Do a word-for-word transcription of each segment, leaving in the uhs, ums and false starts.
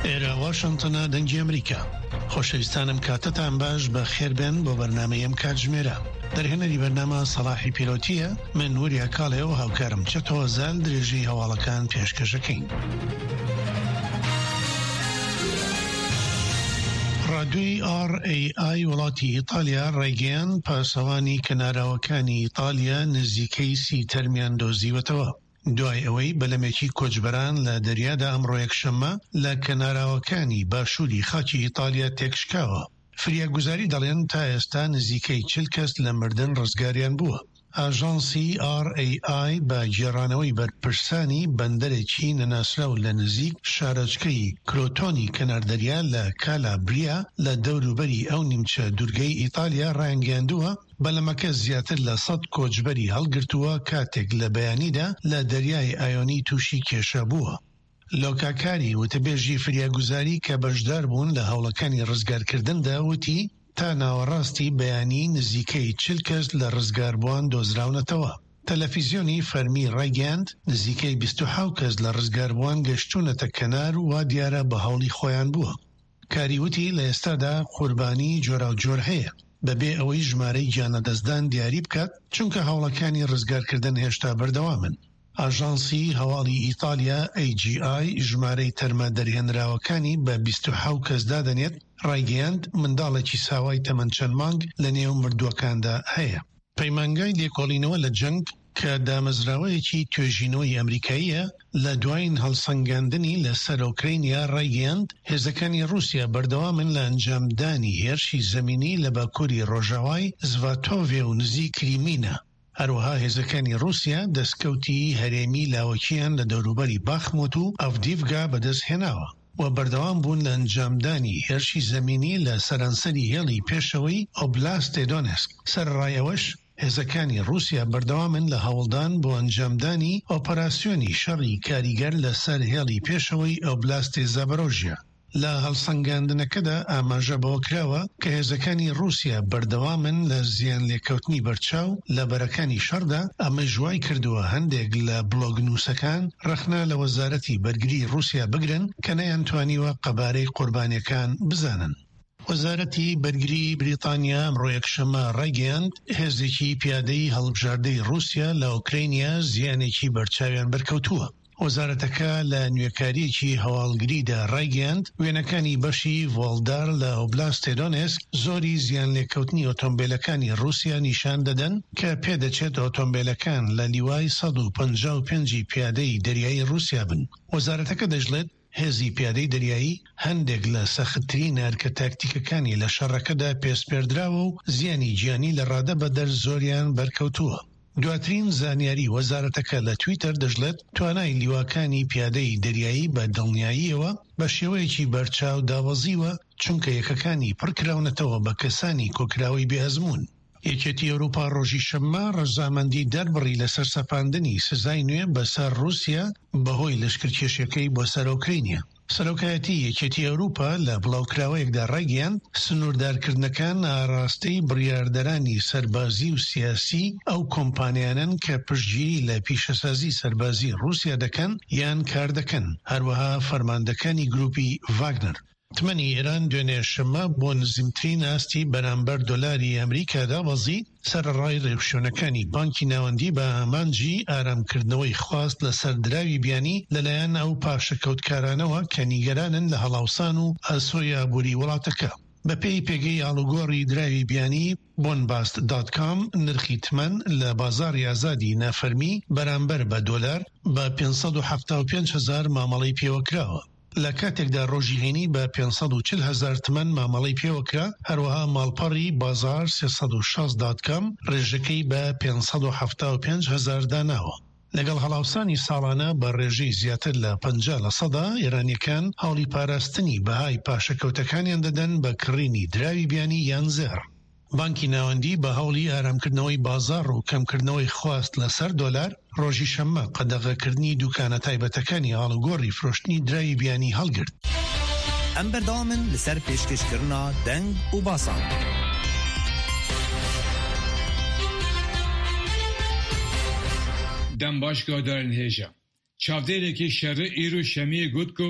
ئێرە واشنگتنە دەنگی ئەمریکا. خۆشەویستانم کاتتان باش بە خێربێن بۆ بەرنامەیەم کاتژمێرە. دەرهێنەری بەرنامە سەلاحی پیرۆتیە، من وریە کاڵێ و هاوکارم چەتەوە زال درێژی هەواڵەکان پێشکەشەکەین. ڕادیۆی ئار ئێ ئای وڵاتی ئیتالیا ڕێگەیان پاسەوانی کەناراوەکانی ئیتالیا نزیکەی سی تەرمیان دۆزیوەتەوە. دوای ئەوەی بەلەمێکی کۆچبەران لە دەریادا ئەمڕۆ یەکشەممە لە کەناراوەکانی باشووری خاکی ئیتالیا تێکشکاوە. فریاگوزاری دەڵێن تا ئێستا نزیکەی چل کەس لە مردن ڕزگاریان بووە. ئاژانسی ئار ئێ ئای بە گێڕانەوەی بەرپرسانی بەندەرێکی نەناسراو لە نزیک شارۆچکەی کرۆتۆنی کەناردەریا لە کالابریا لە دەوروبەری ئەو نیمچە دوورگەی ئیتالیا ڕایانگەاندووە بەلەمەکە زیاتر لە سەد کۆچبەری هەڵگرتووە کاتێک لە بەیانیدا لە دەریای ئایۆنی تووشی کێشە بووە. لۆکاکاری وتەبێژی فریاگوزاری کە بەشدار بوون لە هەوڵەکانی ڕزگارکردندا وتی تا ناوەڕاستی بەیانی نزیکەی چل کەس لە ڕزگاربووان دۆزراونەتەوە. تەلەڤیزیۆنی فەرمی ڕایگەاند نزیکەی بیست و حەوت کەس لە ڕزگاربووان گەشتوونەتە کەنار و وا دیارە بە هەوڵی خۆیان بووە. کاریوتی لە ئێستادا قوربانی جۆرا و جۆر هەیە بەبێ ئەوەی ژمارەی گیانەدەستدان دیاری بکات، چونکە هەوڵەکانی ڕزگارکردن هێشتا بەردەوامن. ئاژانسی هەواڵی ئیتالیا ئێ جی ئای ژمارەی تەرمە دەرهێنراوەکانی بە بیست و حەوت کەس دادەنێت. ڕایگەیاند منداڵێکی ساوای تەمەن چەند مانگ لە نێو مردووەکاندا هەیە. پەیمانگای لێکۆڵینەوە لە جەنگ کە دامەزراوەیەکی توێژینەوەی ئەمریکاییە لە دوایین هەڵسەنگاندنی لە سەر ئوکرینیا ڕایگەیاند هێزەکانی رووسیا بەردەوامن لە ئەنجامدانی هێرشی زەمینی لە باکووری ڕۆژاوای زڤاتۆڤێ و نزیک کریمینە. هەروەها هێزەکانی رووسیا دەستکەوتی هەرێمی لاوەکیان لە دەوروبەری باخموت و ئەڤدیڤگا بەدەست هێناوە و بەردەوام بوون لە ئەنجامدانی هێرشی زەمینی لە سەرانسەری هێڵی پێشەوەی ئۆبلاستێ دۆنێسک. سەرڕایەوەش هێزەکانی رووسیا بەردەوامن لە هەوڵدان بۆ ئەنجامدانی ئۆپەراسیۆنی شەڕی کاریگەر لەسەر هێڵی پێشەوەی ئۆبلاستێ زاپۆرۆژیا. لە هەڵسەنگاندنەکەدا ئاماژە بەوە کراوە کە هێزەکانی رووسیا بەردەوامن لە زیان لێکەوتنی بەرچاو لە بەرەکانی شەڕدا. ئەمە ژوای کردووە هەندێک لە بلۆگ نووسەکان ڕەخنا لە وەزارەتی بەرگری رووسیا بگرن کە نەیانتوانیوە قەبارەی قوربانیەکان بزانن. وەزارەتی بەرگری بریتانیا ئەمڕۆ یەکشەممە ڕایگەیاند هێزێکی پیادەی هەڵبژاردەی رووسیا لە ئوکرینیا زیانێکی بەرچاویان بەرکەوتووە. وەزارەتەکە لە نوێکاریەکی هەواڵگریدا ڕایگەیاند وێنەکانی بەشی ڤۆڵدار لە ئۆبلاستێ دۆنێسک زۆری زیان لێکەوتنی ئۆتۆمبیلەکانی رووسیا نیشان دەدەن کە پێدەچێت ئۆتۆمبیلەکان لە لیوای سەد و پەنجا و پێنجی پیادەی دەریایی رووسیا بن. وەزارەتەکە دەژڵێت هێزی پیادەی دەریایی هەندێک لە سەختترین هەرکە تاکتیکەکانی لە شەڕەکەدا پێسپێردراوە و زیانی گیانی لە ڕادە بەدەر زۆریان بەرکەوتووە. دواترین زانیاری وەزارەتەکە لە تویتەر دەژڵێت توانای لیواکانی پیادەی دەریایی بە دڵنیاییەوە بە شێوەیەکی بەرچاو داوەزیوە چونکە یەکەکانی پڕکراونەتەوە بە کەسانی کۆکراوی بێئەزموون. یەکێتی ئەوروپا ڕۆژی شەممە ڕەزامەندی دەربڕی لەسەر سەپاندنی سزای نوێ بەسەر رووسیا بەهۆی لەشکرکێشیەکەی بۆ سەر ئوکرینیا. سەرۆکایەتی یەکێتی ئەوروپا لە بڵاوکراوەیەکدا ڕایگەیاند سنووردارکردنەکان ئاڕاستەی بڕیاردەرانی سەربازی و سیاسی ئەو کۆمپانیانن کە پشتگیری لە پیشەسازی سەربازی رووسیا دەکەن یان کار دەکەن، هەروەها فەرماندەکانی گروپی ڤاگنەر. تمەنی ئێران دوێنێ شەممە بۆ نزیمترین ئاستی بەرامبەر دۆلاری ئەمریکادا وەزی سەرڕای ڕێوشوێنەکانی بانکی ناوەندی بە ئامانجی ئارامکردنەوەی خواست لەسەر دراوی بیانی لەلایەن ئەو پاشەکەوتکارانەوە کە نیگەرانن لە هەڵاوسان و ئاسۆی ئابووری وڵاتەکە. بە پێی پێگەی ئاڵوگۆڕی دراوی بیانی بۆنباست دات کام نرخی تمەن لە بازاڕی ئازادی نافەرمی بەرامبەر بە دۆلار بە پێنج سەد و هەفتاد و پێنج هەزار مامەڵەی پێوەکراوە. لە کاتێکدا ڕۆژی هێنی بە پێنج سەد و چل هەزار تمەن مامەڵەی پێوەکرا. هەروەها ماڵپەڕی بازار سێ سەد و شەست دات کام ڕێژەکەی بە پێنج سەد و هەفتاد و پێنج هەزار داناوە. لەگەڵ هەڵاوسانی ساڵانە بە ڕێژەی زیاتر لە پەنجا لە سەدا ئێرانیەکان هەوڵی پاراستنی بەهای پاشەکەوتەکانیان دەدەن بە کڕینی دراوی بیانی یان زێر. بانکی ناوەندی بە هەوڵی ئارامکردنەوەی بازار و کەمکردنەوەی خواست لەسەر دۆلار ڕۆژی شەممە قەدەغەکردنی دوکانە تایبەتەکانی ئاڵوگۆڕی فرۆشتنی دراوی بیانی هەڵگرت. ئەم بەردەوامن لەسەر پێشکەشکردنا دەنگ و باسان. دەم باشگادارن هێژە. چاودێرێکی شەڕە ئیر و شەمیە گوت کو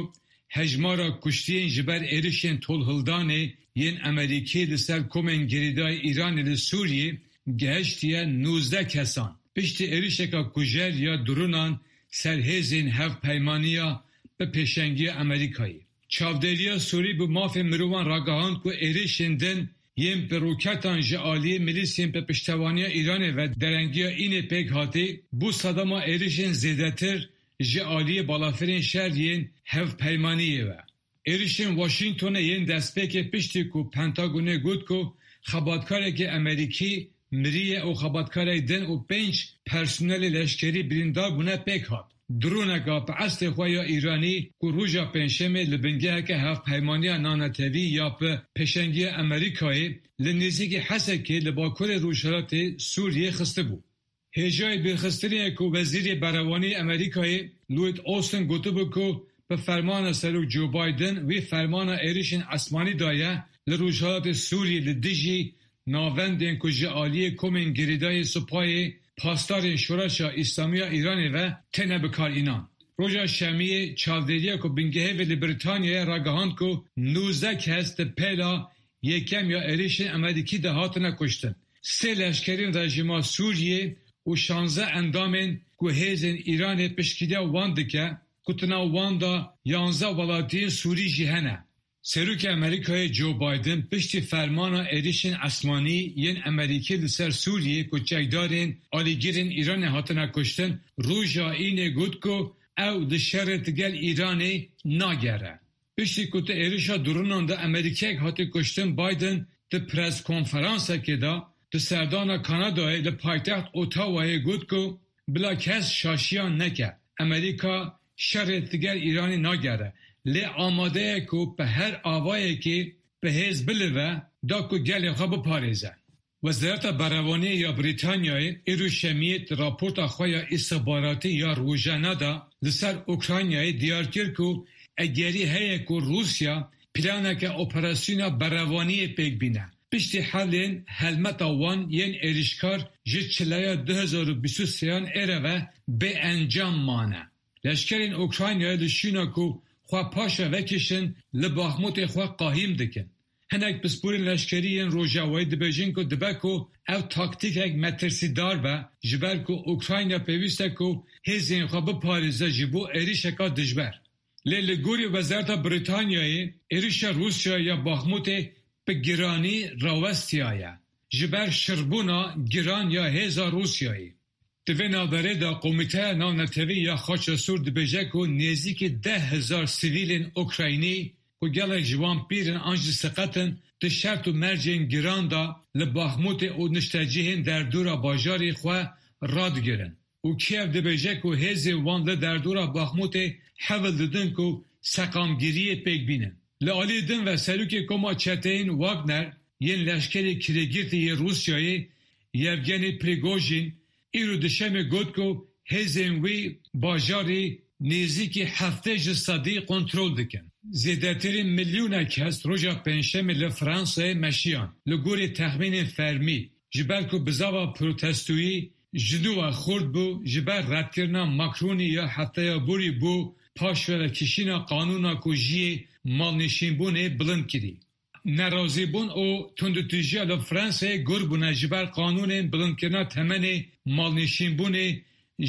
هجمارا کشتین جبر ایرشین طول هلدانه ین امریکی لسر کومن گریدای ایران لسوریه گهشتیه نوزده کسان. پشت ایرشکا کجر یا درونان سرهزین هفت پیمانیا به پیشنگی امریکایی. چاودریا سوری به ماف مروان راگاهاند که ایرشندن یم پر روکتان جعالی ملیسیم پر پشتوانی ایران و درنگی این پیک هاتی بو صدام ایرشن زیدتر جعالی بالافرین شهر ین هف پیمانیه و ایرشن واشنگتون ین دست پیک پشتی که پنتاگونه گود که خباتکاره که امریکی مریه او خباتکاره دن و پنج پرسونل لشکری بریندار بونه پیک هات. درونگا په اصل خویا ایرانی که روژا پنشمه لبنگه که هفت پیمانی نانتوی یا په پشنگی امریکایی لنزیگی حسد که لباکور روشالات سوریه خسته بود. هجای برخستری که وزیر بروانی امریکایی لوید اوستن گوتو بود که به فرمان سرو جو بایدن وی فرمان ایرشن اسمانی دایه لروشالات سوریه لدیجی ناوندین که جعالی کومن گریدای سپای پاسدار شورش اسلامی ایران و تنه بکار اینان. روژا شمیه چالدریه که بینگه ولی بریتانیا راگهاند که نوزده کس ده پیلا یکم یا ایرشن امریکی ده هاتنه کشتن. سه لشکرین رژیما سوریه و شانزه اندامین که هیزن ایران پشکیده وانده که کتنا وانده یانزه ولاتین سوری جهنه. سروک امریکای جو بایدن پشت فرمان ایرشن اسمانی ین امریکی لسر سوریه که چکدارین آلیگیرین ایران هاتنه کشتن روژا اینه گود که او ده شرط گل ایرانی ناگره. پشتی کت ایرشا درونان ده امریکی هاتی کشتن بایدن ده پرس کنفرانسه که ده ده سردان کانادای ده پایتخت اوتاوای گود که بلا کس شاشیان نکه امریکا شرط گل ایرانی ناگره. لی آماده که به هر آوایی که به حزب بلوه دا که گلی خواب پاریزه. وزارت بروانی یا بریتانیای ایروشمیت راپورت خواهی استخباراتی یا روزانه دا لسر اوکراینیای دیار کرد که اگری هیه که روسیا پلانه که اپراسیون بروانی پیک بینه. پشتی حالین حلمت وان ین ایرشکار جه چلای دو هزار و بیست و سه ایره و به انجام مانه. لشکرین اوکراینیای لشینا که خواه پاشا وکشن لباخموت خواه قاهیم دکن. هنک بسپورین لشکرین روژاوی دبیجین که دبکو او تاکتیک اک مترسی دار با جبر که اوکراینیا پیوسته که هزین خواه بپاریزه جبو ایریشکا دجبر. لیل گوری وزارت بریتانیای ایریشا روسیا یا باخموت به گرانی راوستیایه. جبر شربونا گران یا هزا روسیایی. دوی نابره دا قومیته نانتوی یا خاچ سور دبیجه که نزدیک ده هزار سیویلین اوکراینی که گلک جوان پیرن آنج سقطن ده شرط و مرجین گران دا لباخموت او نشتجیهن در دورا باجاری خواه راد گرن. او کیف دبیجه که هزی وان در دورا باخموت حول ددن که سقامگیری پیک بینن. لعالی دن و سلوک کما چتین واگنر ین لشکر کرگیرتی روسیایی یوگنی پریگوژین ایرو دشم گود که هزین وی باجاری نزدیک هفته جسادی کنترل دکن. زیادترین میلیون کس روژا پنجشنبه لفرانسه مشیان لگوری تخمین فرمی جبر که بزاوا پروتستویی جنوب خورد بو جبر رد کرنا ماکرونی یا هفته بوری بو پاشور کشینا قانونا کجی مالنشین بونه بلند کردی. نرازی بون او تندتیجی لفرانسه گر بونه جبر قانون بلند کرنا تمن مالنشین بونه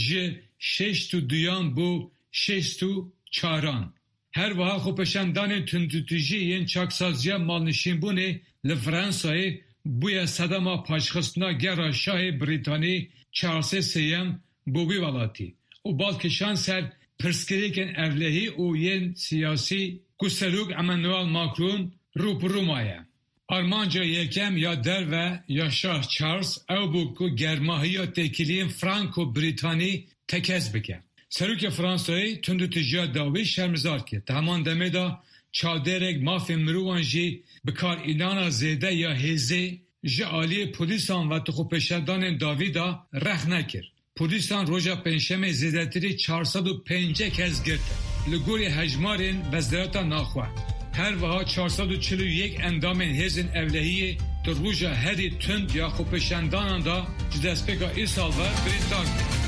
ج شش تو دیان بو شش تو چاران. هر وها خوپشندان تندتیجی ین چاکسازیا مالنشین بونه لفرانسه بویا صدما پاشخستنا گر شاه بریتانی چارلز سیم بوبی ولاتی. او بالکشان سر پرسکریکن evlehi او ین سیاسی کسلوک امانوئل ماکرون رو پرومایه. آرمانجا یکم یا در و یا شاه چارلز او بو که گرماهی یا تکیلین فرانکو بریتانی تکز بکن. سروک فرانسوی تندو تجیا داوی شرمزار که تامان دمه دا چادرک مافی مروانجی بکار اینانا زیده یا هزه جعالی پولیسان و تخوپشندان داوی دا رخ نکر. پولیسان روژا پنجشنبه زیادتری چهارصد و پنج کس گرفت. لگوری هجمارین وزارت ناخواه. هر وها چهارصد و چهل و یک اندام هزین اولهی در روژا هری تند یا خوپشندان دا جدسپیگا ای سال و بریندار کرد.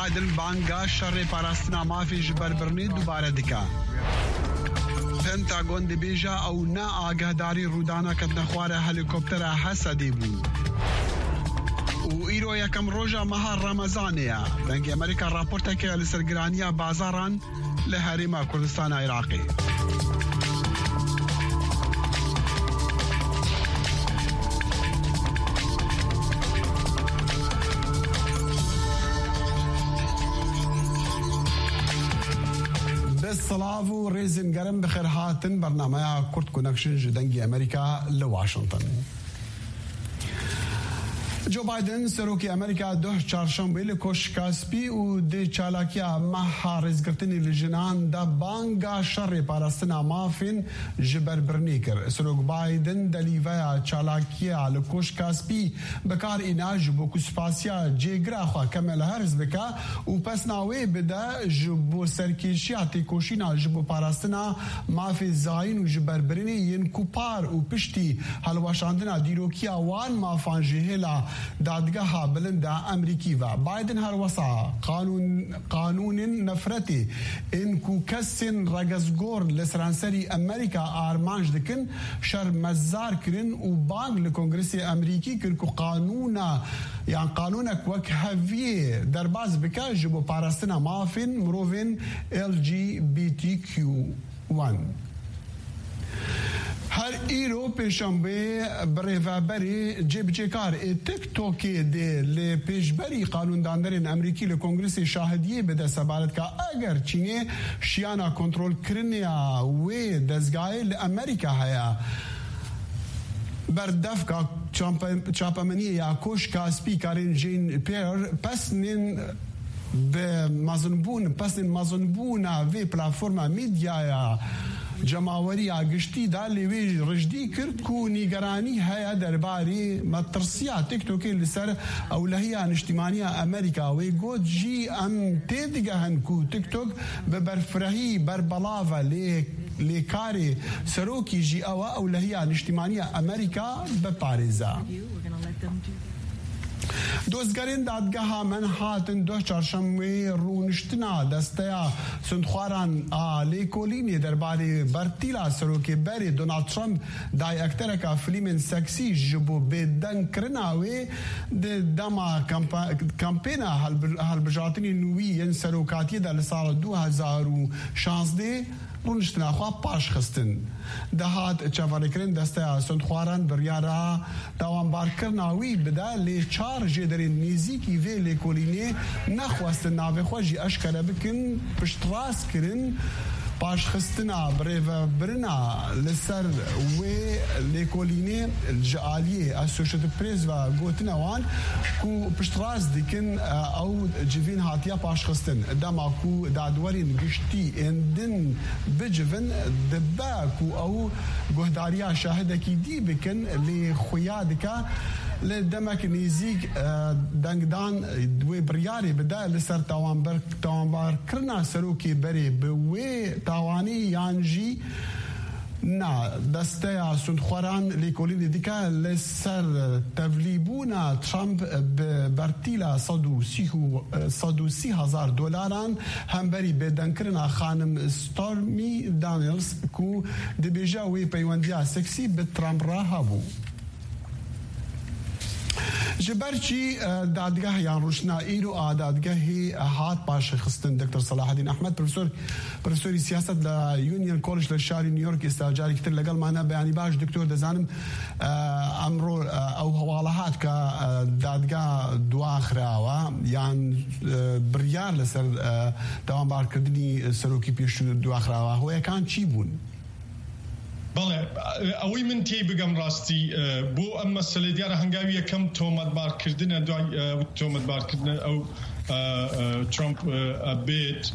بایدن بانگا شر پاراستنا مافی جبربرنی دوباره دکا پنتاگون دبیجا او نا آگهداری رودانا کتن خوار هلیکوپتر حسدی بود و ایرو یکم روژا مهار رمضانیا بنگ امریکا راپورتا که لسرگرانیا بازاران لحریم کردستان عراقی بالصلاة وريزن قرم بخير هاتن برنامج كورت كونكشن جدنجي أمريكا لواشنطن. جو بايدن سروکی امریکا دو چهارشنبه لکوش کاسپی و دی چالاکیا محارز گرتنی لجنان دا بانگا شر پاراستنا مافین جبر برنیکر سروک بايدن دلیویا چالاکیا لکوش کاسپی بکار اینا جبو کسپاسیا جیگرا خوا کمل هرز بکا و پس ناوی بدا جبو سرکیشیاتی کوشینا جبو پاراستنا مافی زاین و جبر برنی ین کوپار و پشتی هلواشاندنا دیروکیا وان مافان جهلا دادگاه بلند امریکی و بایدن هر وسا قانون قانون نفرتی ان کو کسن رگزگور لسرانسری امریکا آرمانج دکن شر مزار کرن و بانگ لکنگرس امریکی کر کو قانونا يعني قانونك وك هفيه درباز بكا جبو باراستنا مافين مروفين ال جي بي تي كيو واحد هر ایرو پیشنبه بریوابری جیب جکار تیک توکی ده لی پیشبری قانون داندرین امریکی لکنگرس شاهدیه بده سبالت که اگر چینه شیانا کنترول کرنیا و دزگاه لامریکا هیا بردف کا چاپمنیه یا کوش کاسپی کارین جین پیر پس نین به مازنبون پس نین مازنبونا وی پلاتفورما میدیا یا جماوری آگشتی دا لیوی رجدی کرد کو نیگرانی هیا درباری مترسیا تیک توکی لسر اولهیان اجتماعی امریکا وی گود جی ام تیدگه هن کو تیک توک ببرفرهی بربلاوه لی لیکاری سروکی جی او اولهیان اجتماعی امریکا بپارزا دوزگرین دادگاه منهاتن دو چهارشنبه رونشتنا دستیا سندخواران لیکولینی درباره برتیلا سروکی بری دونالد ترامپ دای اکترکا فیلم سکسی جبو بدن کرناوی دما کمپینا هالبجاتنی نوی ین سروکاتی در سال دو هزار و شانزده رونشتنا خواه پاش خستن دهات چاوالکرین دسته سندخواران بریارا دوامبار کرناوی بدا لی چار جدرین نیزیکی وی لیکولینی نخواست ناوی خواجی اشکره بکن پشتراس کرن پاش خستنا بریو برنا لسر و لیکولینی الجعالیه اسوشت پریز و گوتنا وان کو پشتراس دیکن او جوین هاتیا پاش خستن دما کو دادورین گشتی اندن بجوین دبا کو او گهداریا شاهدکی دی بکن لی خویادکا لدمك نيزيك دنگدان دوي برياري بدا لسر تاوان بر تاوان بار كرنا سروكي بري بوي تاواني يانجي نا دسته سندخوران لیکولین دیکا لسر تفلیبونا ترامپ برتیلا صد و سی هزار دلاران هم بری بدن کرنا خانم ستورمی دانیلز کو دبیجا وی پیوندیا سکسی به ترامپ را هبو جبرچی دادگاه یان روشنا ایرو دادگاهی هات باش خستن دکتر صلاح الدین احمد پروفسور پروفسوری سیاست ل یونیون کالج لشاری نیویورک استاجاری کتر لگل معنا بیانی باش دکتور دزانم امرو او حوالات کا دادگاه دو اخراوا یان بریار لسر دوام بار کردنی سروکی پیش دو اخراوا هو کان چی بون بله اوی من تی بگم راستی بو اما مسئله دیار هنگاوی کم تومت بار کردن دوای تومت بار کردن او ترامپ بیت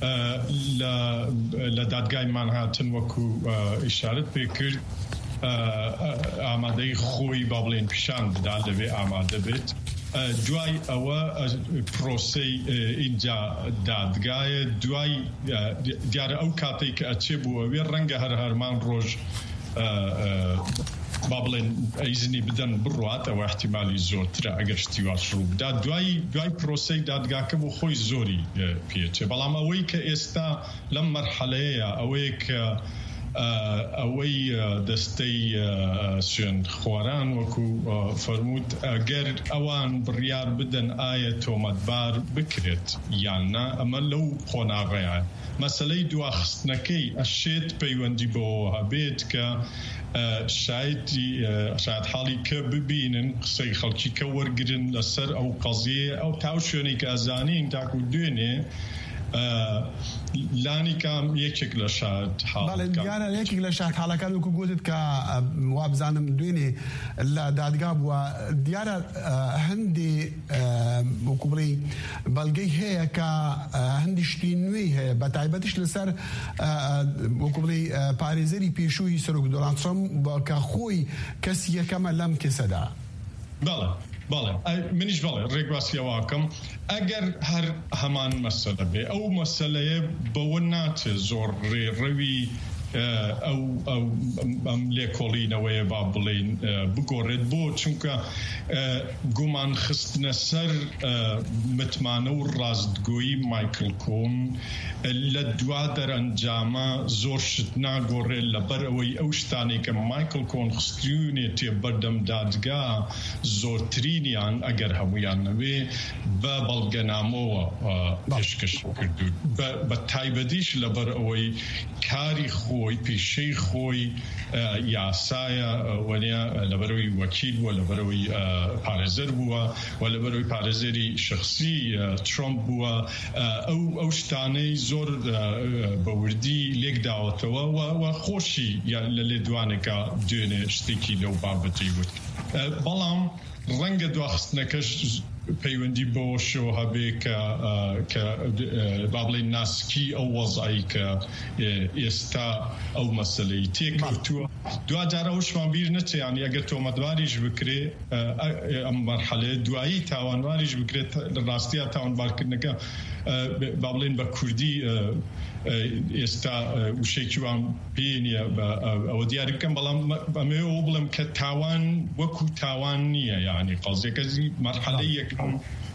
ل دادگاه منهاتن وکو اشارت بکرد آماده خوی بابلین پیشان بدال دوی آماده بیت دوای او پروسی اینجا دادگاه دوای دیار او کاتی که اچه بو وی رنگ هر هرمان روز با بڵێن ئەیزنی بدەن بڕواتەوە احتیمالی زۆرترە ئەگەر شتی وا ڕوو بدا دوای دوای پرۆسەی دادگاکە بۆ خۆی زۆری پێچێ بەڵام ئەوەی کە ئێستا لەم مەرحەلەیە ئەوەیە کە ئەوەی دەستەی سوێن خۆران وەکو فەرمووت ئەگەر ئەوان بڕیار بدەن ئایا تۆمەتبار بکرێت یان نا ئەمە لەو قۆناغەیە مەسەلەی دواخستنەکەی ئەشێت پەیوەندی بەوە هەبێت کە شایدی شاید حاڵی کە ببینن قسەی خەڵکی کە وەرگرن لەسەر ئەو قەزیە ئەو تاو شوێنی کە ئەزانین تاکو دوێنێ لانی کام یەکێک لە شاد بەڵێ دیارە یەکێک لە شاد حاڵەکان وەکو گوتت کە وا بزانم دوێنێ لە دادگا بووە دیارە هەندێ وەکو بڵێ بەڵگەی هەیە کە هەندی شتی نوێی هەیە بە تایبەتیش لەسەر وەکو بڵێ پارێزەری پێشووی سەرۆک دۆناڵد ترەمپ کە خۆی کەسی یەکەمە لەم کێسەدا بەڵێ بەڵێ منیش بەڵێ ڕێگواسیەواکەم ئەگەر هەر هەمان مەسەلە بێ ئەو مەسەلەیە بەوە ناچێت زۆر ڕێڕەوی ئەو ئەم لێکۆڵینەوەیە با بڵێن بگۆڕێت بۆ چونکە گومان خستنە سەر متمانە و ڕاستگۆیی مایکل کۆن لە دوا دەرەنجامە زۆر شت ناگۆڕێت لەبەر ئەوەی ئەو شتانێک کە مایکل کۆن خستیونێ تێ بەردەم دادگا زۆرترینیان ئەگەر هەمویان نەوێ بە بەڵگەنامەوە پێشکەش کردو بە تایبەتیش لەبەر ئەوەی کاری خۆی پیشەی خۆی یاسایە وەنیا لەبەرەوەی وەکیل بووە لەبەرەوەی پارێزەر بووە و لەبەرەوەی پارێزەری شخصی ترامپ بووە ئەو ئەو شتانەی زۆر بەوردی لێک داوەتەوە و خۆشی لە لێدوانێکە دوێنێ شتێکی لەو بابەتی وت بەڵام ڕەنگە دواخستنەکەش پەیوەندی بۆ شۆ هەبێ کە با بڵێن ناسکی ئەو وەزایی کە ئێستا ئەو مەسەلەی تێکەوتووە دوجارە ئەوشمان بیر نەچێیانی ئەگەر تۆمەتباریش بکرێ ئەم مەرحەلەیە دوایی تاوانباریش بکرێت لە ڕاستیە تاوانبارکردنەکە با بڵێن بە کوردی ئێستا وشێکی وان پێ نییە ئەوە دیاری بکەم بەڵام ئەمێ ئەو بڵم کە تاوان وەکو تاوان نییە یعنی قەزێکەزی مەرحەلەی یەکەم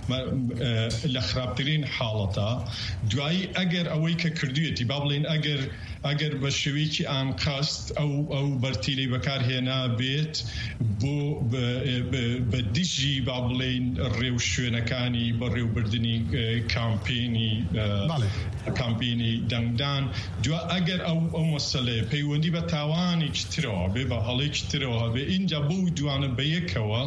لە خراپترین حاڵەتە دوایی ئەگەر ئەوەی کە کردوێتی با بڵێن ئەگەر ئەگەر بە شێوەیەکی ئانقاست ئەو ئەو بەرتیلەی بەکارهێنا بێت بۆ بە دیژی با بڵێن ڕێو شوێنەکانی بە ڕێوبردننی کامپینی کامپینی دەنگدان دو ئەگەر ئەو ئەو مەسەلەیە پەیوەندی بە تاوانی ترەوە بێ بە هەڵێکی ترەوە بێ اینجا بۆ دوانە بە یەکەوە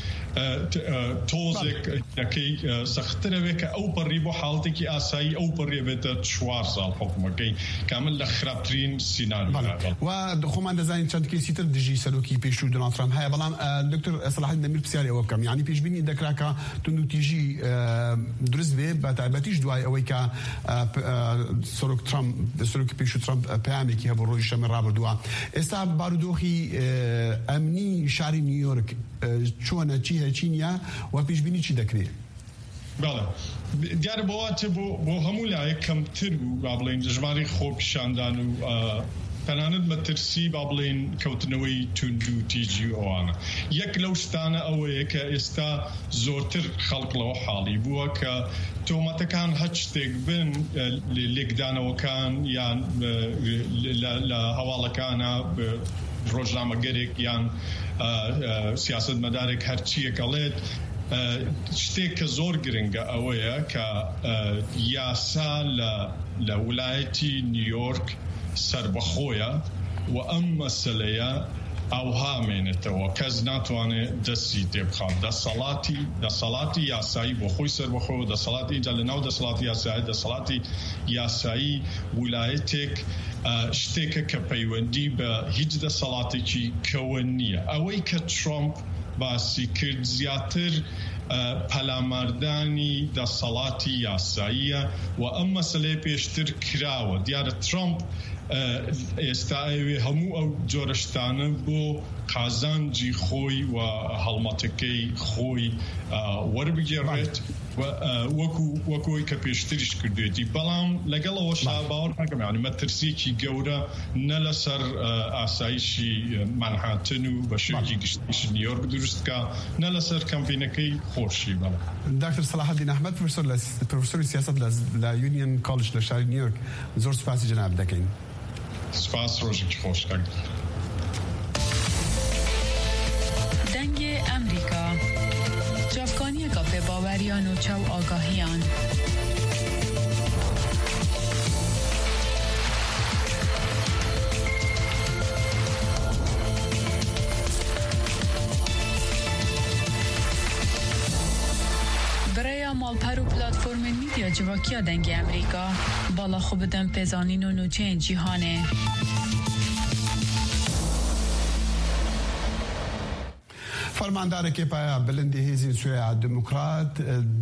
تۆزێک دەکەی سەختترەوێت کە ئەو پەڕی بۆ حاڵتێکی ئاسایی ئەو پەڕێ بێتە چوار ساڵ حکومەکەی کامل لە خراپترین سیناریۆ و خۆمان دەزانین چەند کێسی تر دژی سەرۆکی پێشوو دۆناڵد ترامپ هەیە بەڵام دکتۆر سەلاحەدین دەمیر پرسیاری ئەوە بکەم یعنی پێشبینی دەکرا کە توندوتیژی دروست بێ بە تایبەتیش دوای ئەوەی کە سەرۆک ترامپ سەرۆکی پێشوو ترامپ پەیامێکی هەبوو ڕۆژی شەمە ڕابردووە ئێستا بارودۆخی ئەمنی شاری نیویۆرک چۆنە چی هەچینە و پێشبینی چی دەکرێت بەڵێ دیارە بۆواتە بۆ هەموو لایەک کەمتر بوو با بڵێن دژماری خۆپیشاندان و تەنانەت مەترسی با بڵێن کەوتنەوەی تونند و تیجی ئەوانە یەک لەو شتانە ئەوەیە کە ئێستا زۆرتر خەڵک لەوە حاڵی بووە کە تۆمەتەکان هەچ شتێک بن لێکدانەوەکان یان لە هەواڵەکانە ڕۆژنامەگەرێک یان سیاست مەدارێک هەرچیەک ئەڵێت شتێک کە زۆر گرنگە ئەوەیە کە یاسا لە ویلایەتی نیویۆرک سربەخۆیە و ئەم مەسەلەیە ئەوها مێنێتەوە کەس ناتوانێت دەستی تێبخات دەسەڵاتی دەسەڵاتی یاسایی بۆ خۆی سربەخۆ دەسەڵاتی اینجا لەناو دەسەڵاتی یاسایی دەسەڵاتی یاسایی ویلایەتێک شتێکە کە پەیوەندی بە هیچ دەسەڵاتێکی کەوە نییە ئەوەی کە ترامپ باسی کرد زیاتر پەلاماردانی دەسەڵاتی یاساییە و ئەم مەسەلەیە پێشتر کراوە دیارە ترامپ ئێستا ئەوێ هەموو ئەو جۆرەشتانە بۆ قازانجی خۆی و هەڵمەتەکەی خۆی وەربگێڕێت وەکو وەکۆی کە پێشتریش کردوێتی بەڵام لەگەڵەوە شاباوەڕ نەکەم یعنی مەترسیێکی گەورە نە لەسەر ئاسایشی مانهاتن و بە شوێکی گشتیش نیویۆرک دروستکە نە لەسەر کەمپینەکەی خۆشی بەڵام دکتر صلاح الدین ئەحمەد پرۆفسۆری سیاسەت لە یونیۆن کۆڵج لە شاری نیویۆرک زۆر سوپاسی جەناب دەکەین. سپاس ڕۆژێکی خۆش کەنگ. دەنگی ئەمریکا جافکانیەکە پێباوەریان و چاو ئاگاهیان برای مالپر و پلاتفورم میدیا جواکیا دنگی امریکا بالا خوب دم پزانین و نوچه جیهانه. فەرماندارێکی پایە بلندی هێزی سوێە دموکرات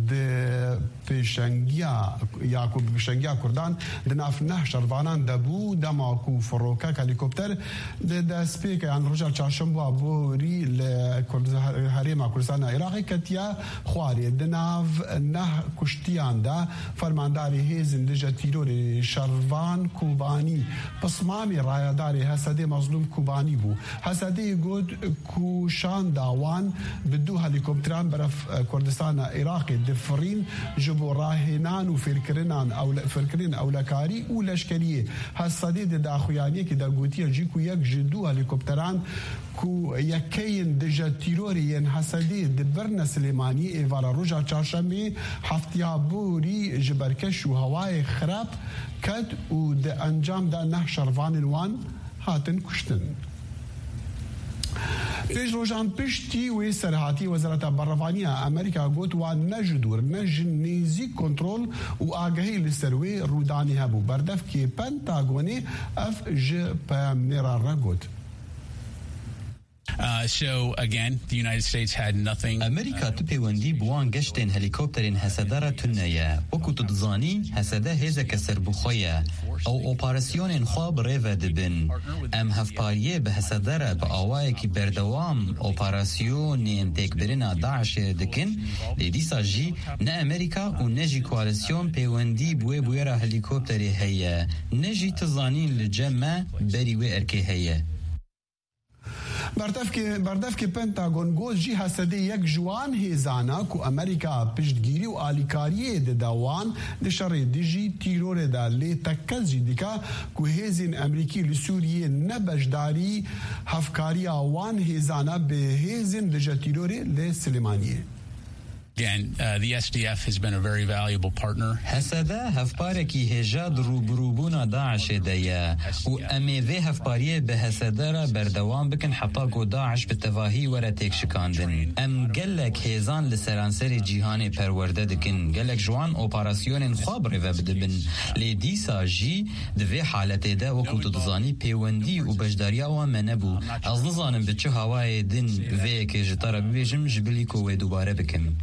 پێشەنگیا یاکو پێشەنگیا کوردان دناف نەح شەڕڤانان دەبوو دەماک و فڕۆکە هەلیکۆپتەر دەستپێکە یان ڕۆژە چاشەمبووە بۆری لە هەرێما کوردستانە عێراقی کەتیا خوارێ دناف نەح کوشتیاندا فەرمانداری هێزن دژە تیرۆری شەڕڤان کوبانی پسمامی ڕایەداری هەسەدێ مەزلوم کوبانی بوو هەسەدەی گوت کوشان داوان بدو هلیکوپتران برف کردستان عراقی دفرین جبو راهنان و فکرنان او فکرین اولکاری و لشکریه هستید داخویانی که در گوتی جیکو یک جدو هلیکوپتران کو یکین دجا تیروری هستید برن سلیمانی ایوارا روژا چارشنبه هفتیا بوری جبرکش و هوای خراب کد و ده انجام ده نه شروان وان هاتن کشتن. پیش روشان پشتی و سرحاتی وزارت بروانیا امریکا گوت و نجدور نجنیزی کنترل و آگاهی لسروی رودانی هبو بردف که پنتاگونی اف ج پامنرا را گوت. Uh, so again, the United States had nothing. أمريكا تبيوندي بوان قشتين هليكوبترين هسدارة تنية وكو تدزاني هسدا هيزا كسر بخويا أو أوباراسيون خواب ريفا دبن أم هفباريه بهسدارة بأوايكي بردوام أوباراسيون انتك برنا داعش دكن لديسا جي نا أمريكا ونجي كواليسيون بيوندي بوي بويرا هليكوبتري هيا نجي تزانين لجمع بريوي أركي هيا بردف که بردف که پنتاگون گوز جی هسته یک جوان هیزانا کو امریکا پشتگیری و آلیکاریه ده دوان ده شر دیجی تیرور ده لی تکز جدیکا کو هیزین امریکی لسوریه نبجداری هفکاری آوان هیزانا به هیزین ده تیروری لی سلیمانیه. Again, uh, the S D F has been a very valuable partner. هسدا هفباركي هجاد روبروبونا داعش دايا وأمي هفباريه بهسدارا بردوان بكن حطاقو داعش بالتفاهي ورا تيك شكاندن أم قلك هيزان لسرانسري جيهاني پرورده دكن قلك جوان اوباراسيون خواب رفا بدبن لديسا جي دفي حالته دا وكو تدزاني بيوندي وبجداريا ومنبو از نظانم بچه هواي دن فيك جتارا ببيجم جبليكو ودوباره بكم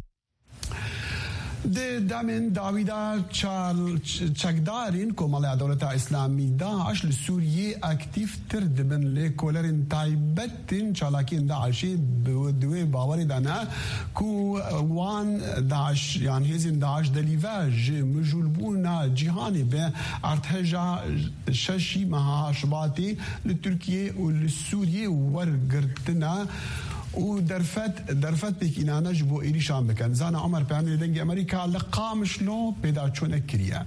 ده دامن داویدا چکدارین کمال دولت اسلامی داعش لسوریه اکتیف تر دبن لکولرین تایبتین چالاکین داعشی دوی باوری دانا کو وان داعش یعنی هزین داعش دلیواج مجولبونا جهانی به ارتجا ششی مها شباتی لترکیه و لسوریه ورگرتنا و درفت درفت بکینانه جبو ایریشان بکن زانا عمر پیاملی دنگ امریکا لقامش لو پیدا چونه کریه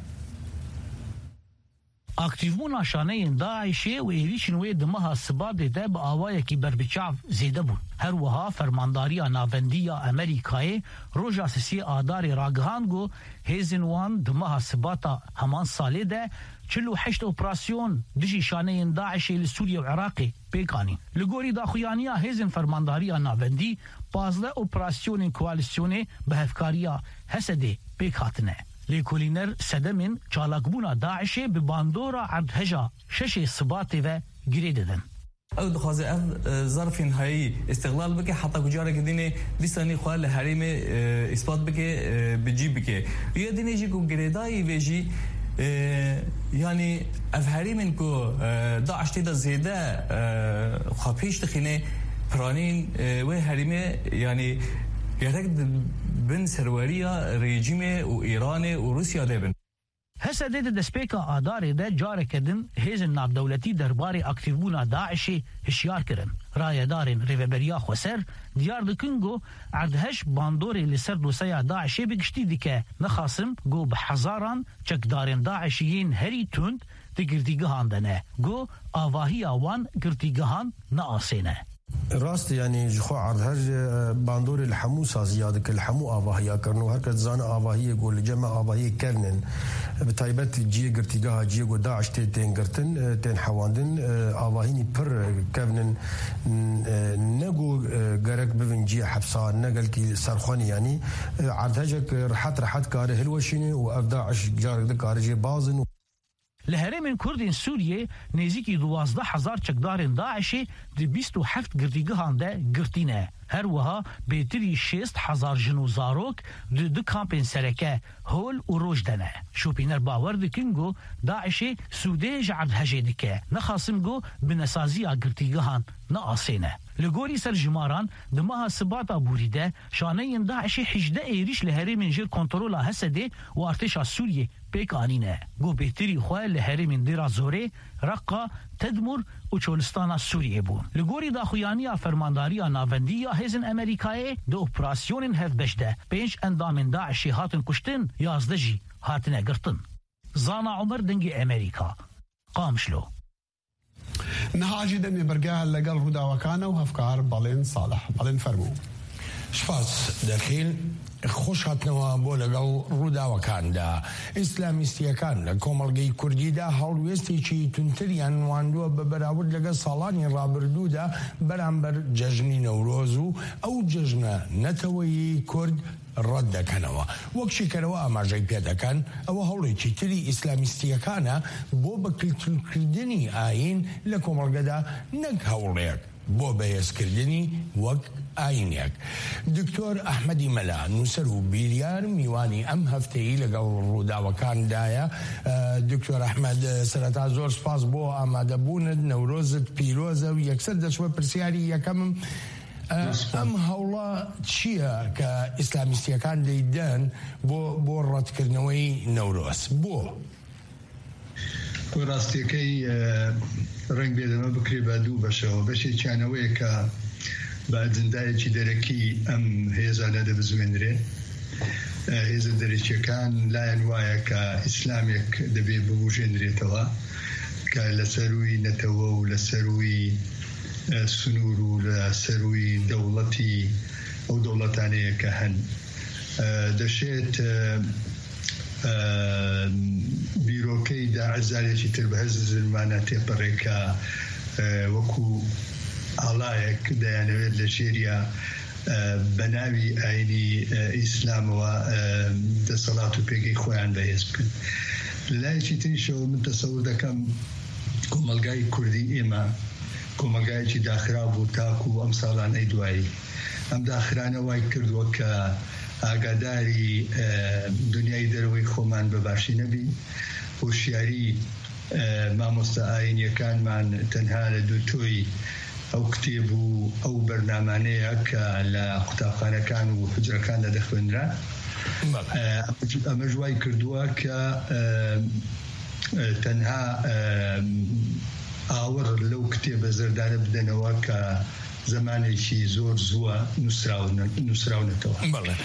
اکتیفمون شانه داعشی و ایریشن وی دمها سباد ده با آوای کی بربچاو زیده بود هر وها فرمانداری ناوندی امریکای روجا سسی آدار راگهانگو هیزنوان دمها سباتا همان ساله ده چلو هشت اپراسیون دجی شانه داعشی لسوریه و عراقی پیکانی لگوری داخویانیا هیزن فرمانداری ناوندی پازده اپراسیون کوالیسیون به هفکاریا حسده پیکاتنه لیکولینر سدمین چالاکبونا داعشی به باندورا عدهجا شش سباتی و گیری ددن او دخوازي اف ظرفين هاي استغلال بك حتى كجاره كديني ديساني خوال لحريم اثبات بك بجي بك يا ديني جيكو جريداي بيجي يعني افهري منكو داعش تدا زياده خابيش تخينه برانين و هريمه يعني يرك بن سروریه رژیم و ایران و روسیا دبن هسه دید دسپیکا آداری ده جاره کدن هیزن ناب دولتی درباره اکتیو بونا داعشی هشیار کرن. رای دارین ریوبریا خوسر دیار دکن گو عردهش باندوری لسر دوسیا داعشی بگشتی دیکه نخاسم گو بحزاران چک دارین داعشیین هری تند دی گردیگهان دنه گو آواهی آوان گردیگهان نآسینه. راست يعني جخو عرض هج باندور الحمو سازيادك الحمو آواهيا كرنو هركت زان آواهية يقول جمع آواهية كرنن بتايبت جي قرتيقاها جي قو داعش تين قرتن تين حواندن آواهيني پر كفنن نقو قرق بفن جي حبسان نقل كي سرخاني يعني عرض هجك رحت رحت كاره هلوشيني وأف داعش جارك ده كاره جي بازن لهرم کردین سوریه نزدیکی دوازده هزار چکدارین داعشی دی بیست و هفت گردیگهان ده گرتینه. هر وها بهتری شست هزار جنو زاروک دی دو کامپین سرکه هول و روش دنه. شوپینر باور دکنگو داعشی سوده جعب هجه دکه نخاسم گو بنسازی گرتیگهان نآسینه. لگوری سر جماران دماها سباتا بوریده شانه داعشی حجده ایریش لهرم جر کنترولا هسده و ارتشا سوریه پیک آنینه. گو بهتری خواه لهرم دیرا زوره رقا تدمر و چولستان سوریه بون. لگوری داخویانی فرمانداری ناوندی یا هزن امریکای دو اپراسیون هف بشده پنج اندام داعشی هاتن کشتن یازده جی هاتن اگرتن. زانا عمر دنگی امریکا قامشلو نهاجي دمي برقاها لقل رودا وكانه وهفكار بالين صالح بالين فرمو سپاس دەخیل خۆش هاتنەوە بۆ لەگەڵ ڕووداوەکاندا. ئیسلامیستیەکان لە کۆمەڵگەی کوردیدا هەڵوێستێکی تونتریان واندووە بە بەراورد لەگەڵ ساڵانی ڕابردوودا بەرامبەر جەژنی نەورۆز و ئەو جەژنە نەتەوەیی کورد ڕەت دەکەنەوە. وەک شیکەرەوە ئاماژەی پێ دەکەن ئەوە هەوڵێکی تری ئیسلامیستیەکانە بۆ بەکلتورکردنی ئاین لە کۆمەڵگەدا نەک هەوڵێک بۆ بەهێزکردنی وەک ئاینێک. دکتۆر ئەحمەدی مەلا نووسەر و بیریار میوانی ئەم هەفتەیی لەگەڵ ڕووداوەکاندایە. دکتۆر ئەحمەد سەرەتا زۆر سپاس بۆ ئامادەبوونت، نەورۆزت پیرۆزە و یەکسەر دەچوە پرسیاری یەکەمم ئەم هەوڵە چییە کە ئیسلامیستیەکان دەیدەن بۆ بۆ ڕەتکردنەوەی نەورۆز؟ بۆ ڕاستیەکەی ڕنگ بێدەمە بکرێ بە دوو بەشەوە. بەشێکیانەوەیە کە بە ئەجندایەکی دەرەکی ئەم هێزانە دەبزوێنرێ. هێزە دەرەکیەکان لایەن وایە کە ئیسلامێک دەبێ ببوژێنرێتەوە کە لە سەروی نەتەوە و لە سەروی سنوور و لە سەروی دەوڵەتی ئەو دەوڵەتانەیە کە هەن دەشێت بیرۆکەی داعزارێکی تر بە هەرز زلمانە تێپەڕێکە وەکو ئاڵایەک دەیانەوێت لە ژێریە بە ناوی ئاینی ئیسلامەوە دەسەڵات و پێگەی خۆیان بەهێز بکەن. لەلایەکی تریشەوە من تەسەور دەکەم کۆمەلگای کوردی ئێمە کۆمەلگایەکی داخرا بوو تاکو ئەم ساڵانەی دوایی. ئەم داخرانە وای کردووە کە ئاگاداری دنیای دەرەوەی خۆمان بەباشی نەبی. هۆشیاری مامۆستا ئاینیەکانمان تەنها لە دووتۆی ئەو کتێب و ئەو بەرنامانەیە کە لە قوتابخانەکان و حجرەکاندا دەخوێنرا. ئەمە ژوای کردووە کە تەنها ئاوەڕ لەو کتێبە زەردانە بدەنەوە کە زمانێکی زۆر زووە نووسراونەتەوە.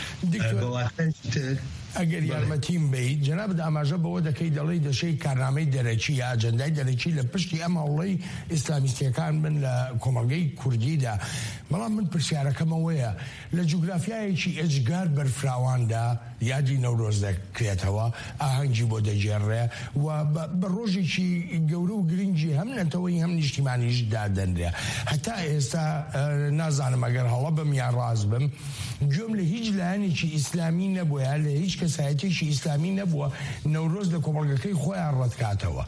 ئەگەر یارمەتیم بیت جەنابەت ئاماژە بەوە دەکەی دەڵێی دەشەی کارنامەی دەرەکی یا ئاجەندای دەرەکی لە پشتی ئەم هەوڵەی ئیسلامیستیەکان بن لە کۆمەڵگەی کوردیدا. بەڵام من پرسیارەکەمەوەیە لە جوگرافیایەکی ئەجگار بەرفراواندا یادی نەورۆز دەکرێتەوە، ئاهەنگی بۆ دەجێڕێ و بە ڕۆژێکی گەورە و گرنگی هەم نەتەوەی هەم نیشتیمانیش دادەنرێ. هەتا ئێستا نازانم ئەگەر هەڵە بم یا ڕاست بم گوێم لە هیچ لایەنێکی ئیسلامی نەبووە لە هیچ کەسایەتێکی ئیسلامی نەبووە نەورۆز لە کۆمەڵگەکەی خۆیان ڕەتکاتەوە.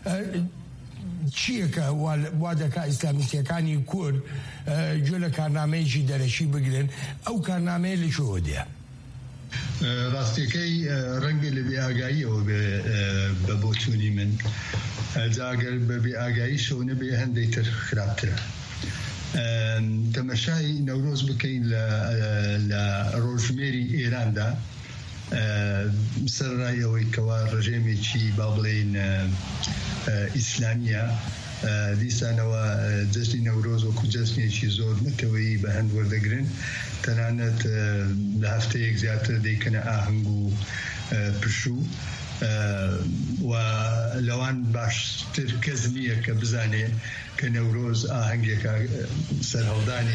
چییە کە وا دەکا ئیسلامیستیەکانی کورد گوێ لە کارنامەیەکی دەرەشی بگرن؟ ئەو کارنامەیە لەکوێوە دێ؟ ڕاستیەکەی ڕەنگە لە بێئاگاییەوە بە بۆچوونی من جاگەر بە بێئاگایی شەو نەبێ هەندێک تر خراپترە. تەمەشای نەورۆز بکەین لە ڕۆژمێری ئێراندا سەرڕایەوەی کەوا ڕژێمێکی با بڵێن ئیسلامیە دیسانەوە جەژنی نەورۆز وەکو جەژنێکی زۆر نەتەوەیی بە هەند وەردەگرن تەنانەت لە هەفتەیەک زیاتر دەیکەنە ئاهەنگ و پشوو و لەوان باشتر کەس نییە کە بزانێ کە نەورۆز ئاهەنگێکە سەرهەڵدانی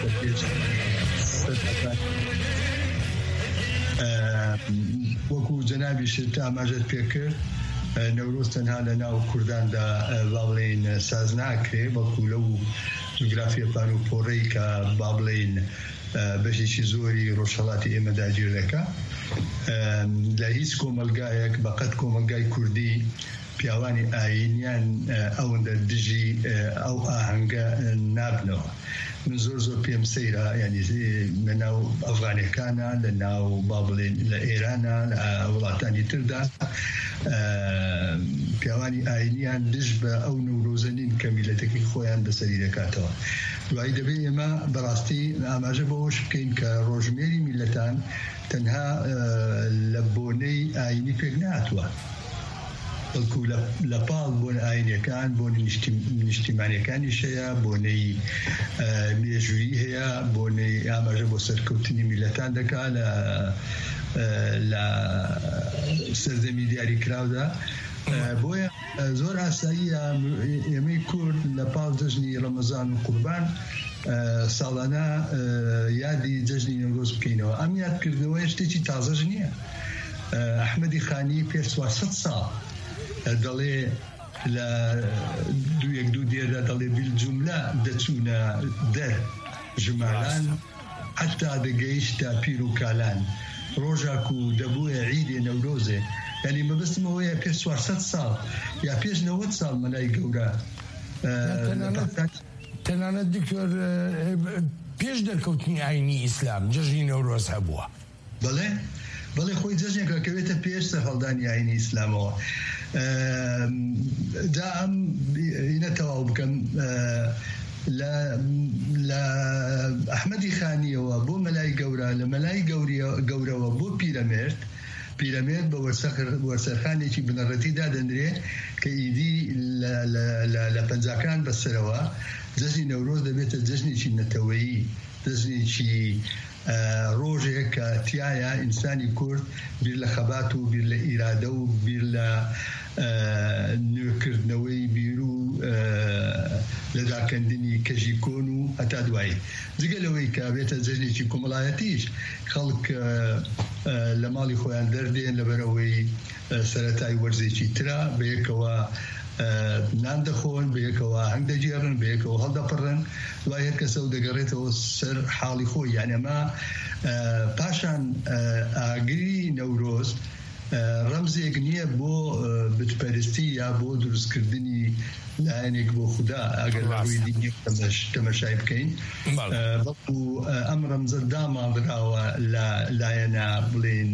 وەکو جەنابی شت ئاماژەت پێکرد نەورۆز تەنها لە ناو کورداندا با بڵێن ساز ناکرێ بەڵکو لەو جوگرافیە پان و پۆڕەی کە با بڵێن بەشێکی زۆری ڕۆژهەڵاتی ئێمە داگیر دەکا لە هیچ کۆمەلگایەک بەقەت کۆمەلگای کوردی پیاوانی ئاینیان ئەوەندە دژی ئەو ئاهەنگە نابنەوە من زۆر زۆر پێم سەیرە ینی لە ناو ئەفغانەکانە لە ناو با بڵێن لە ئێرانە لە وڵاتانی تردا پیاوانی ئاینیان دژ بە ئەو نەورۆزە نین کە میلەتەکەی خۆیان بەسەری دەکاتەوە دوایی دەبێت ئێمە بەڕاستی ئاماژە بەوەش بکەین کە ڕۆژمێری میلەتان تەنها لە بۆنەی ئاینی پێک ناتوە بەڵکو لە پاڵ بۆن ئاینەکان بۆ نیشتیمانیەکانیش هەیە بۆنەی مێژویی هەیە بۆنەی ئاماژە بۆ سەرکەوتنی میلەتان دەکا لە سەردەمی دیاریکراودا بۆیە زۆر ئاساییە ئێمەی کورد لە پاڵ جەژنی ڕەمەزان و قوربان ساڵانە یادی جەژنی نەورۆز بکەینەوە ئەم یادکردنەوەی شتێکی تازەش نییە ئەحمەدی خانی پێش چوارسەد ساڵ دەڵێ لە دوو یەک دوو دێردا دەڵێ بیلجوملە دەچوونە دەر ژماران حتا دەگەیشتە پیر و کالان ڕۆژاک و دەبووە عیدێ نەورۆزێ ینی مەبەستمەوەیە پێش چوارسەد ساڵ یا پێش نەوەت ساڵ مەلای گەورە تەنانەت دکتۆر پێش دەرکەوتنی ئاینی ئیسلام جەژنی نەورۆز هەبووە بەڵێ بەڵێ خۆی جەژنێکە کەوێتە پێش سەرهەڵدانی ئاینی ئیسلامەوە جا ئەم ئینە تەواو بکەم لە ئەحمەدی خانیەوە بۆ مەلای گەورە لە مەلای گەورەوە بۆ پیرەمێرد پیرەمێرد بە وەرسەرخانێکی بنەڕەتی دادەنرێ کە ئیدی لە پەنجاکان بەسەرەوە جەژنی نەورۆز دەبێتە جەژنێکی نەتەوەیی جەژنێکی ڕۆژێک کە تایە ئینسانی کورد بیر لە خەبات و بیر لە ئیرادە و بیر لە نوێکردنەوەی بیر و لەداکەندنی کەژی کۆن و هەتا دوایی جگە لەوەی کە بێتە جەژنێکی کۆمەڵایەتیش خەڵک لە ماڵی خۆیان دەردێن لەبەرەوەی سەرەتای وەرزێکی ترا بەیەکەوە نان دەخۆن بەیەکەوە هەنگ دەجێڕن بەیەکەوە هەڵدەپڕن دوای هەر کەسە و دەگەڕێتەوە سەر حاڵی خۆی یان ئەمە پاشان ئاگری نەورۆز ڕەمزێک نییە بۆ بتپەرستی یا بۆ دروستکردنی لایەنێک بۆ خوددا ئەگەر ڕووی دینی تەمەشای بکەین بەڵکو ئەم ڕەمزە داماڵراوە لە لایەنە بڵێن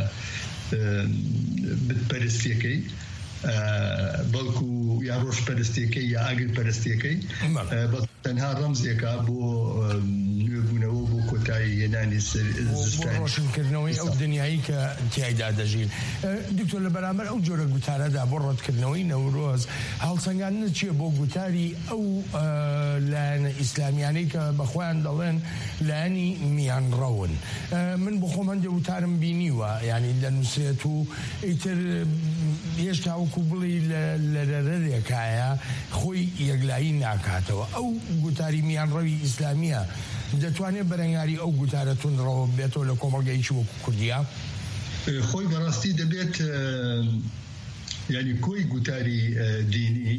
بتپەرستیەکەی بەڵکو یا ڕۆژ پەرستیەکەی یا ئاگر پەرستیەکەی تەنها ڕەمزێکە بۆ نوێبوونەوە بۆ کۆتایی هێنانی ڕۆشنکردنەوەی ئەو دنیایی کە تیایدا دەژین دکتۆر لە بەرامبەر ئەو جۆرە گوتارەدا بۆ ڕەتکردنەوەی نەورۆز هەڵسەنگاندنە چییە بۆ گوتاری ئەو لایەنە ئیسلامیانەی کە بەخۆیان دەڵێن لایەنی میانڕەون من بۆ خۆم هەندێک وتارم بینیوە ینی دەنووسێت و ئیتر هێشتا وەکو بڵی لەرەرێکایە خۆی یەکلایی ناکاتەوە ئەو گوتاری میانڕەوی ئیسلامیە دەتوانێت بەرەنگاری ئەو گوتارە توندڕەوە بێتەوە لە کۆمەڵگەیەکی وەکو کوردیا خۆی بەڕاستی دەبێت ینی کۆی گوتاری دینی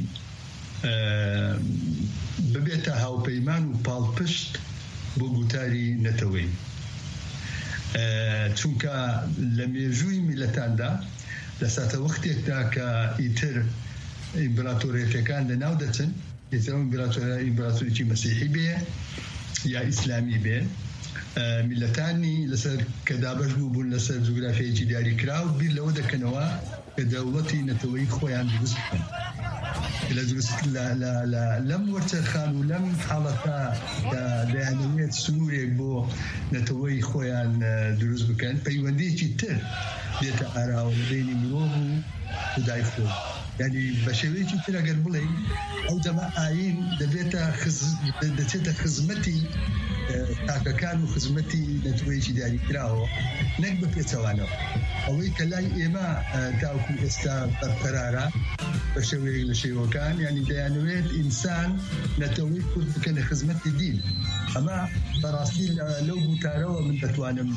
ببێتە هاوپەیمان و پاڵپشت بۆ گوتاری نەتەوەی چونکە لە مێژووی میلەتاندا لە ساتە وەختێکدا کە ئیتر ئیمپراتۆریەتەکان لەناو دەچن ئیتر ئیمپراتۆریەکی مەسیحی بێ یا ئیسلامی بێ میلەتانی لەسەر کە دابەش بوو بوون لەسەر جوگرافیەکی دیاریکراو بیر لەوە دەکەنەوە کە دەوڵەتی نەتەوەی خۆیان دروست بکەن لم ورتخان ولم حالتا ديانوية سنوريك بو نتوي خويان دروز بكان بيونديكي تر ديتا أراو بيني مروه ودايفو يعني بشويكي تر أقل بلي أو دما آين دبيتا خز دبيتا خزمتي تاكا كانوا خزمتي نتويجي داري كراهو نقبل في توانو أوي كلاي إيما تاوكو استا برقرارا بشوي لشيء وكان يعني ديانويت إنسان نتوي كل كان خزمتي دين أما براسيل لو بتارو من تتوانم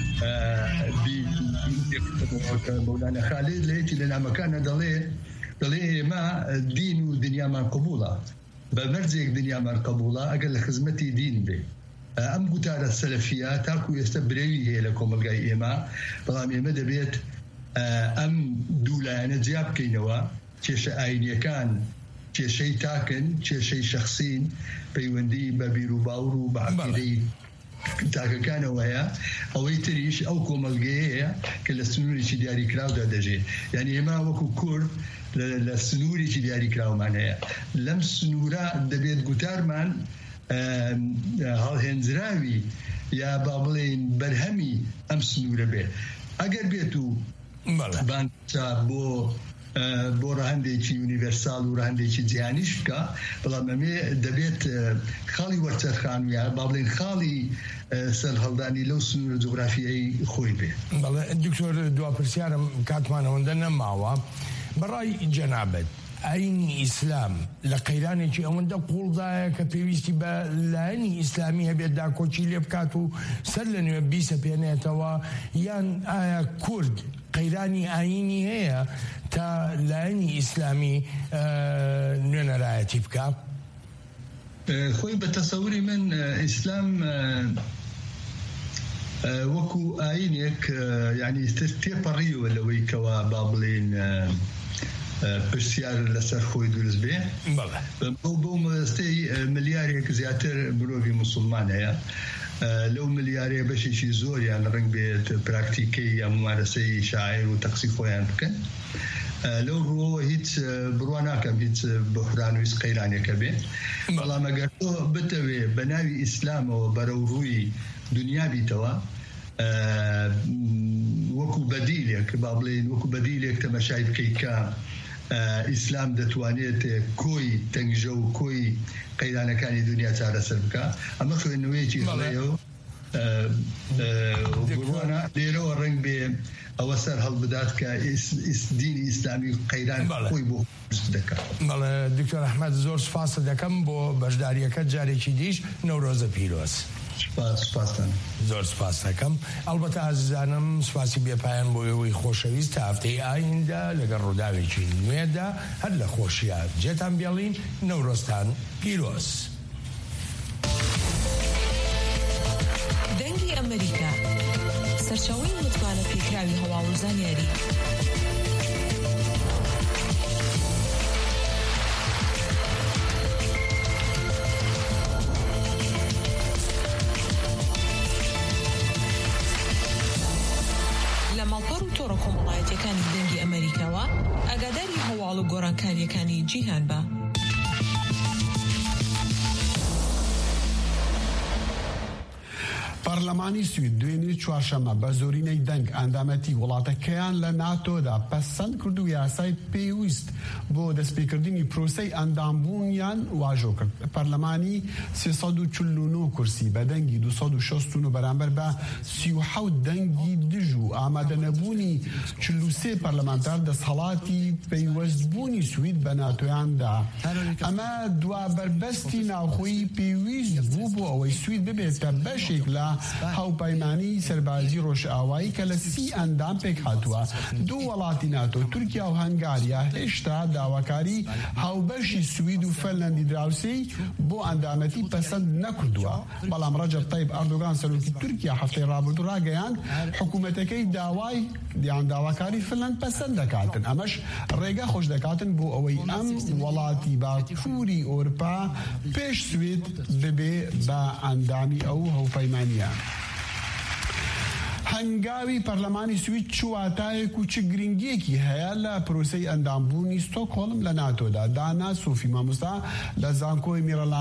مولانا خالد ليتي لنا مكان دلي دلي ما دين ودنيا من قبوله بمرزيك دنيا من قبوله أقل خزمتي دين به أم قتال السلفية تاكو يستبريوي هي لكم القاي إما بلام إما دبيت أم دولا نجياب كينوا تيش آيني كان تيشي تاكن تيشي شخصين بيوندي ببيرو باورو بعقيدي تاكا كان ويا أو يتريش أو كوم القاي كلا سنوري شي دياري كراو دا دجي يعني إما وكو كورد للسنوري شي دياري كراو معناها لم سنورا دبيت قتار من هنزراوي يا بابلين برهمي أم سنورة به أجر بيتو بانتا بو بۆ ڕەهندێکی یونیڤەرساڵ و ڕەهندێکی جیهانیش بکە بەڵام ئەمێ دەبێت خاڵی وەرچەرخانویە با بڵێن خاڵی سەر هەڵدانی لەو سنوورە جوغرافیایی خۆی بێ. بەڵێ دکتۆر دواپرسیارم کاتمان ئەوەندە نەماوە بەڕای جەنابەت ئاینی ئیسلام لە قەیرانێکی ئەوەندە قوڵدایە کە پێویستی بە لایەنی ئیسلامی هەبێت داکۆچی لێ بکات و سەر لە نوێ بیسەپێنێتەوە یان ئایا کورد قەیرانی ئاینی هەیە تا لایەنی ئیسلامی نوێنەرایەتی بکە؟ خۆی بە تەسەوری من ئیسلام وەکو ئاینێک یعنی تێپەڕیوە لەوەی کەوا با بڵێن پرسیار لەسەر خۆی دروست بێ بۆ مەبەستەی ملیارێک زیاتر مرۆڤی موسڵمان هەیە لەو ملیارەیە بەشێکی زۆریان ڕەنگ بێت پراکتیکەی یا ممارەسەی شاعیر و تەقسی خۆیان بکەن لەو ڕۆوە هیچ بڕوا ناکەم هیچ بحران و هیچ قەیرانێکە بێ بەڵام ئەگەر تۆ بتەوێ بە ناوی ئیسلامەوە بەرەو ڕووی دنیا بیتەوە وەکو بەدیلێک با بڵێن وەکو بەدیلێک تەمەشای بکەیت کە ئیسلام دەتوانێت کۆی تەنگژە و کۆی قەیرانەکانی دنیا چارەسەر بکە ئەمە خوێندنەوەیەکی هەڵەیە و بڕوانە لێرەوە ڕەنگ بێ ئەوە سەر هەڵبدات کە دینی ئیسلامی قەیران خۆی بۆ دەکات. بەڵێ دکتۆر ئەحمەد زۆر سوپاس دەکەم بۆ بەشداریەکە جارێکی دیش نەورۆزە پیرۆز. زۆر سپاس دەکەم. ئەڵبەتە ئازیزانم سوپاسی بێپایان بۆ ئێوەی خۆشەویست تا هەفتەی ئایندا لەگەڵ ڕووداوێکی نوێدا هەر لە خۆشیە جێتان بێڵین نەورۆزتان پیرۆز. دەنگی ئەمریکا سەرچاوەی متمانە پێکراوی هەواڵ و زانیاری تۆڕە کۆمەڵایەتیەکانی دەنگی ئەمریکاوە ئاگاداری هەواڵ و گۆڕانکاریەکانی جیهان بە. پەرلەمانی سوید دوێنێ چوارشەمە بە زۆرینەی دەنگ ئەندامەتی وڵاتەکەیان لە ناتۆدا پەسەند کرد و یاسای پێویست بۆ دەستپێکردنی پرۆسەی ئەندامبوونیان واژۆ کرد. پەرلەمانی سێسەد و چل و نۆ کورسی بە دەنگی دووسەد و شەست و نۆ بەرامبەر بە سی و حەوت دەنگی دژ و ئامادەنەبوونی چل و سێ پەرلەمانتار دەسەڵاتی پەیوەستبوونی سوید بە ناتۆیاندا. ئەمە دوا بربەستی ناوخۆیی پێویست بوو بۆ ئەوەی سوید ببێتە بەشێک لە هاوپەیمانی سەربازی ڕۆژئاوایی کە لە سی ئەندام پێک هاتووە. دوو وڵاتی ناتۆ تورکیا و هەنگاریا هێشتا داواکاری هاوبەشی سوید و فەرلەندی دراوسەی بۆ ئەندامەتی پەسەند نەکردووە. بەڵام ڕەجەب تایب ئەردۆغان سەرۆکی تورکیا هەفتەی ڕابردوو ڕاگەیاند حکوومەتەکەی داوای دیان داواکاری فنلەند پەسەند دەکاتن. ئەمەش ڕێگە خۆش دەکاتن بۆ ئەوەی ئەم وڵاتی باکووری ئۆروپا پێش سوید ببێ بە ئەندامی ئەو هەوپەیمانیە. هەنگاوی پەرلەمانی سوید چ واتایەک و چ گرنگیەکی هەیە لە پرۆسەی ئەندامبوونی ستۆکهۆڵم لە ناتۆدا. دانا سۆفی مامۆستا لە زانکۆی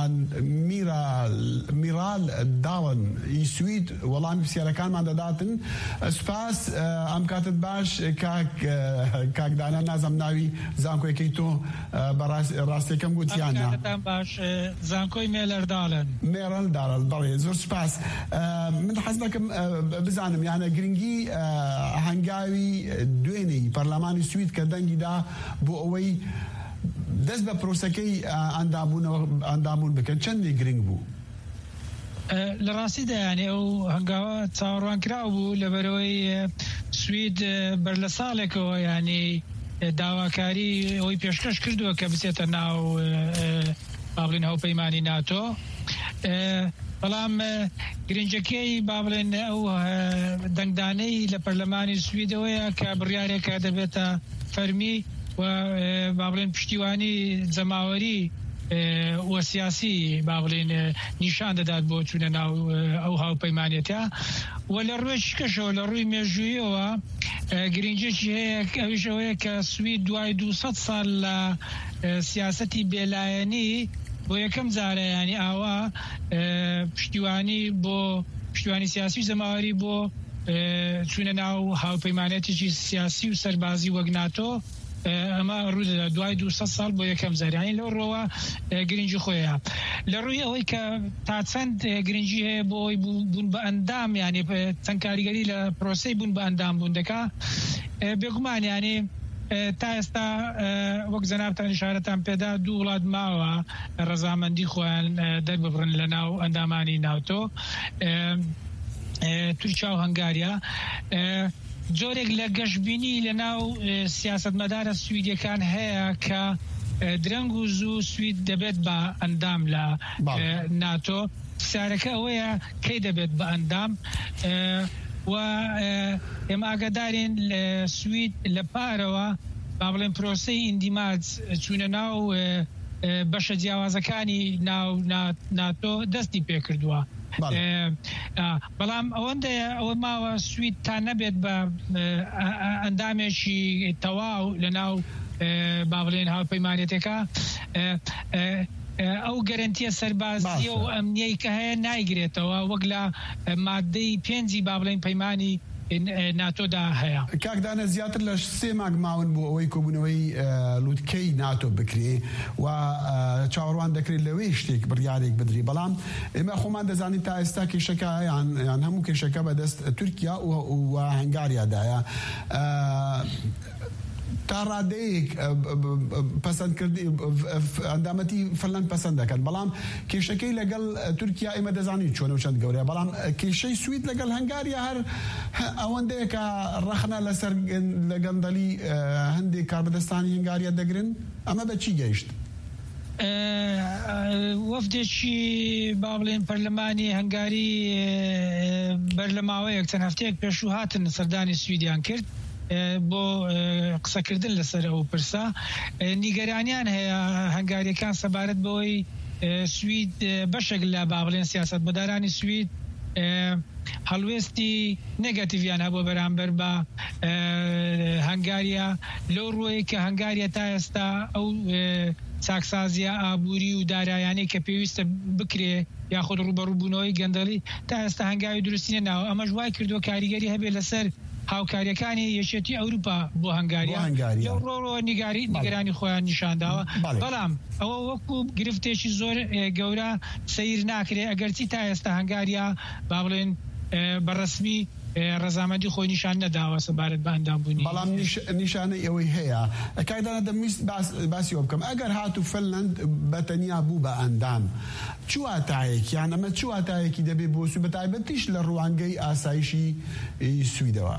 میرال داڵن ئی سوید وەڵامی پرسیارەکانمان دەداتن. سوپاس، ئەم کاتت باش کاک دانا، نازەم ناوی زانکۆیەکەی تۆ ڕاستیەکەم گوتیانە. باش زانکۆی مێلەرداڵن مێرەلداڵن بەڵێ، زۆر سوپاس. من حەز دەکەم بزانم یانە گرنگی هەنگاوی دوێنەی پەرلەمانی سوید کە دەنگیدا بۆ ئەوەی دەست بە پرۆسەکەی ئەندامبوون بکەن چەندی گرنگ بوو؟ لە ڕاستیدا یانێ ئەو هەنگاوە چاوەڕوان کراو بوو لەبەرەوەی سوید بەر لە ساڵێکەوە ینی داواکاری ئەوەی پێشکەش کردووە کە بچێتە ناو بابڵین هاوپەیمانی ناتۆ. بەڵام گرنجەکەی بابڵێن ئەو دەنگدانەی لە پەرلەمانی سویدەوەیە کە بڕیارێکە دەبێتە فەرمی و بابڵێن پشتیوانی جەماوەری وە سیاسی بابڵێن نیشان دەدات بۆ چوونە ناو ئەو هاوپەیمانێتە. و لە ڕووی شکەشەوە لە ڕووی مێژوویەوە گرنجێکی هەیە ئەویش ئەوەیە کە سوید دوای دووسەد ساڵ لە سیاسەتی بێلایەنی بۆ یەکەم جارە ینی ئاوا پشتیوانی بۆ پشتیوانی سیاسی و زەماوەری بۆ چوونە ناو هاوپەیمانێتێکی سیاسی و سەربازی وەک ناتۆ ئەمە ڕوودەدا دوای دووسەد ساڵ بۆ یەکەم جارانی لەو ڕۆوە گرنگی خۆیە. لە ڕووی ئەوەی کە تا چەند گرنگی هەیە بۆ ئەوی بوون بە ئەندام یعنی چەند کاریگەری لە پرۆسەی بوون بە ئەندام بوون دەکا بێگومان یعنی تا ئێستا وەک جەنابتان ئیشارەتان پێدا دوو وڵات ماوە ڕەزامەندی خۆیان دەرببڕن لە ناو ئەندامانی ناتۆ، تورکیا و هەنگاریا. جۆرێک لە گەشتبینی لە ناو سیاسەتمەدارە سویدیەکان هەیە کە درەنگ و زوو سوید دەبێت بە ئەندام لە ناتۆ. پرسیارەکە ئەوەیە کەی دەبێت بە ئەندام و ئێمە ئاگادارین لە سوید لە پارەوە با بڵێن پرۆسەی ئیندیماج چوونە ناو بەشە جیاوازەکانی ناو ناتۆ دەستی پێ کردووە. بەڵام ئەوەندە ئەوە ماوە سوید تا نەبێت بە ئەندامێکی تەواو لە ناو با بڵێن هاوپەیمانێتەکە ئەو گەرنتیە سەربازیە و ئەمنیەی کە هەیە نایگرێتەوە وەک لە مادەی پێنجی با بڵێن پەیمانی ناتۆدا هەیە. کاکدانە زیاتر لە سێ مانگ ماون بوو ئەوەی کۆبوونەوەی لووتکەی ناتۆ بکرێ و چاوەڕوان دەکرێت لەوەی شتێک بڕیارێک بدرێ. بەڵام ئێمە خۆمان دەزانین تا ئێستا کێشەکە یان هەموو کێشەکە بەدەست تورکیا و هەنگاریادایە. تا ڕادەیەک پەسەندکردی ئەندامەتی فنلەند پەسەند دەکەن، بەڵام کێشەکەی لەگەڵ تورکیا ئێمە دەزانین چۆنە و چەند گەورەیە. بەڵام کێشەی سوید لەگەڵ هەنگاریا هەر ئەوەندەیە کە ڕەخنە لەسەر لە گەندەلی هەندێک کاربەدەستانی هەنگاریا دەگرن. ئەمە بە چی گەیشت؟ وەفدێکی با بڵێن پەرلەمانی هەنگاری بەر لە ماوەیەک چەند هەفتەیەک پێشوو هاتن سەردانی سویدیان کرد بۆ قسەکردن لەسەر ئەو پرسە. نیگەرانیان هەیە هەنگاریەکان سەبارەت بەوەی سوید بەشێک لە با بڵێن سیاسەتمەدارانی سوید هەڵوێستی نێگاتیڤیان هەبووە بەرامبەر بە هەنگاریا لەو ڕۆیە کە هەنگاریا تا ئێستا ئەو چاکسازیە ئابووری و دارایانەی کە پێویستە بکرێ یاخود ڕوبەڕووبوونەوەی گەندەڵی تا ئێستا هەنگاوی دروستی نەناوە. ئەمەش وای کردووە کاریگەری هەبێ لەسەر هاوکاریەکانی یەکێتی ئەوروپا بۆ هەنگاریا لەو ڕۆڕۆ نیگەرانی خۆیان نیشانداوە. بەڵام ئەوە وەکو گرفتێکی زۆر گەورە سەیر ناکرێ ئەگەرچی تا ئێستا هەنگاریا با بڵێن بەڕەسمی ڕەزامەندی خۆی نیشان نەداوە سەبارەت بە ئەندامبوونی. بەڵام نیشانەی ئەوەی هەیە. کاکدانە دەمویست باسیەوە بکەم ئەگەر هاتو فنلەند بەتەنیا بوو بە ئەندام چ واتایەکی یان ئەمە چ واتایەکی دەبێت بۆ سوید بەتایبەتیش لە ڕوانگەی ئاسایشی سویدەوە؟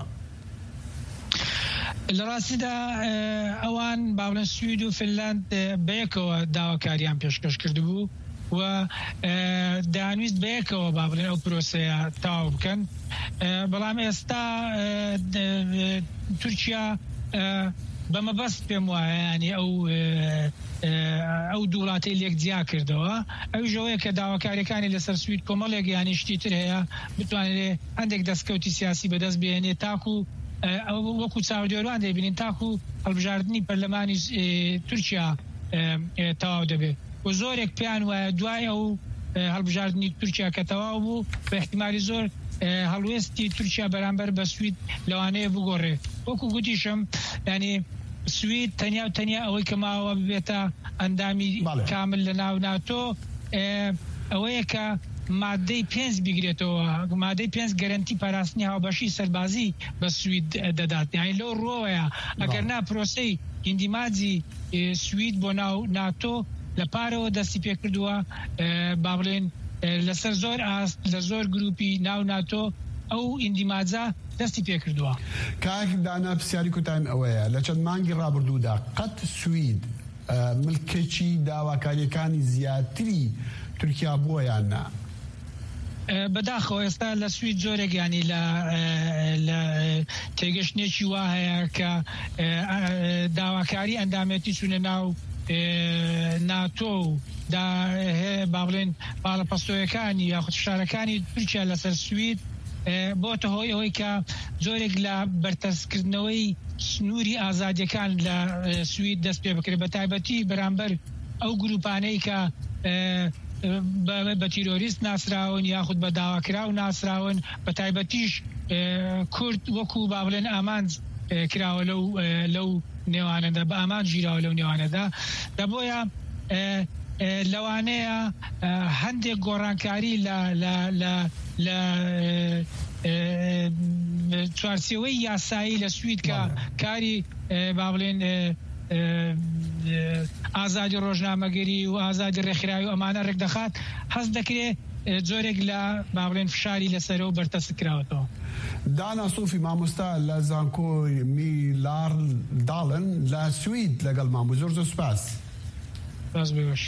لە ڕاستیدا ئەوان با بڵێن سوید و فنلەند بەیەکەوە داواکاریان پێشکەش کردبوو و دانویست بەیەکەوە با بڵێن ئەو پرۆسەیە تاو بکەن. بەڵام ئێستا تورکیا بەمە بەست پێم وایە ینی ئەو ئەو دووڵاتی لێک جیا کردەوە ئەو ژەوەیە کە داواکاریەکانی لەسەر سوید کۆمەڵێک یانی شتی تر هەیە بتوانێت هەندێک دەستکەوتی سیاسی بەدەست بێنێ تاکو وەکو چاودێروان دەبینین تاکو هەڵبژاردننی پەرلەمانی تورکیا تەواو دەبێت و زۆرێک پیان وایە دوای ئەو هەڵبژاردننی تورکیا کە تەواو بوو بە احتیمالی زۆر هەڵوێستی تورکیا بەرامبەر بە سوید لەوانەیە بگۆڕێ وەکو گوتیشم ینی سوید تەنیا و تەنیا ئەوەی کە ماوە ببێتە ئەندامی کامل لە ناو ناتۆ ئەوەیە کە مادەی پێنج بگرێتەوە مادەی پێنج گەرنتی پاراستنی هاوبەشی سەربازی بە سوید دەدات یانی لەو ڕۆوەیە ئەگەر نا پرۆسەی ئیندیماجی سوید بۆ ناو ناتۆ لە پارەوە دەستی پێکردووە با بڵێن لەسەر زۆر ئاست لە زۆر گروپی ناو ناتۆ ئەو ئیندیماجە دەستی پێکردووە کاک دانا پرسیاری کوتایم ئەوەیە لە چەند مانگی ڕابردوودا قەت سوید ملکێکی داواکاریەکانی زیاتری تورکیا بووە یان نا بەداخەوە ئێستا لە سوید زۆرێک ینی لە تێگەشتێکی وا هەیە کە داواکاری ئەندامەتی چوونە ناو ناتۆ دا با بڵێن باڵەپەستۆیەکانی یاخود شارەکانی تورکیا لەسەر سوید بۆتە هۆی ئەوەی کە زۆرێک لە بەرتەسکردنەوەی سنووری ئازادیەکان لە سوید دەست پێ بکرێت بە تایبەتی بەرامبەر ئەو گروپانەی کە بە تیرۆریست ناسراون یاخود بە داواکراو ناسراون بە تایبەتیش کورد وەکو با بڵێن ئامانج کراوە لەو لەو نێوانەدا بە ئامان ژیراوە لەو نێوانەدا دەبۆیە لەوانەیە هەندێک گۆڕانکاری لە چوارچێوەی یاسایی لە سوید کە کاری با بڵێن ئازادی ڕۆژنامەگەری و ئازادی ڕێکخراوی و ئەمانە ڕێک دەخات هەست دەکرێت زۆرێک لە با بڵێن فشاری لەسەرەوە بەرتەست کراوەتەوە دانا سوفی مامۆستا لە زانکۆی میلار داڵن لە سوید لەگەڵ مام زۆر زۆر سوپاس باز بێوەش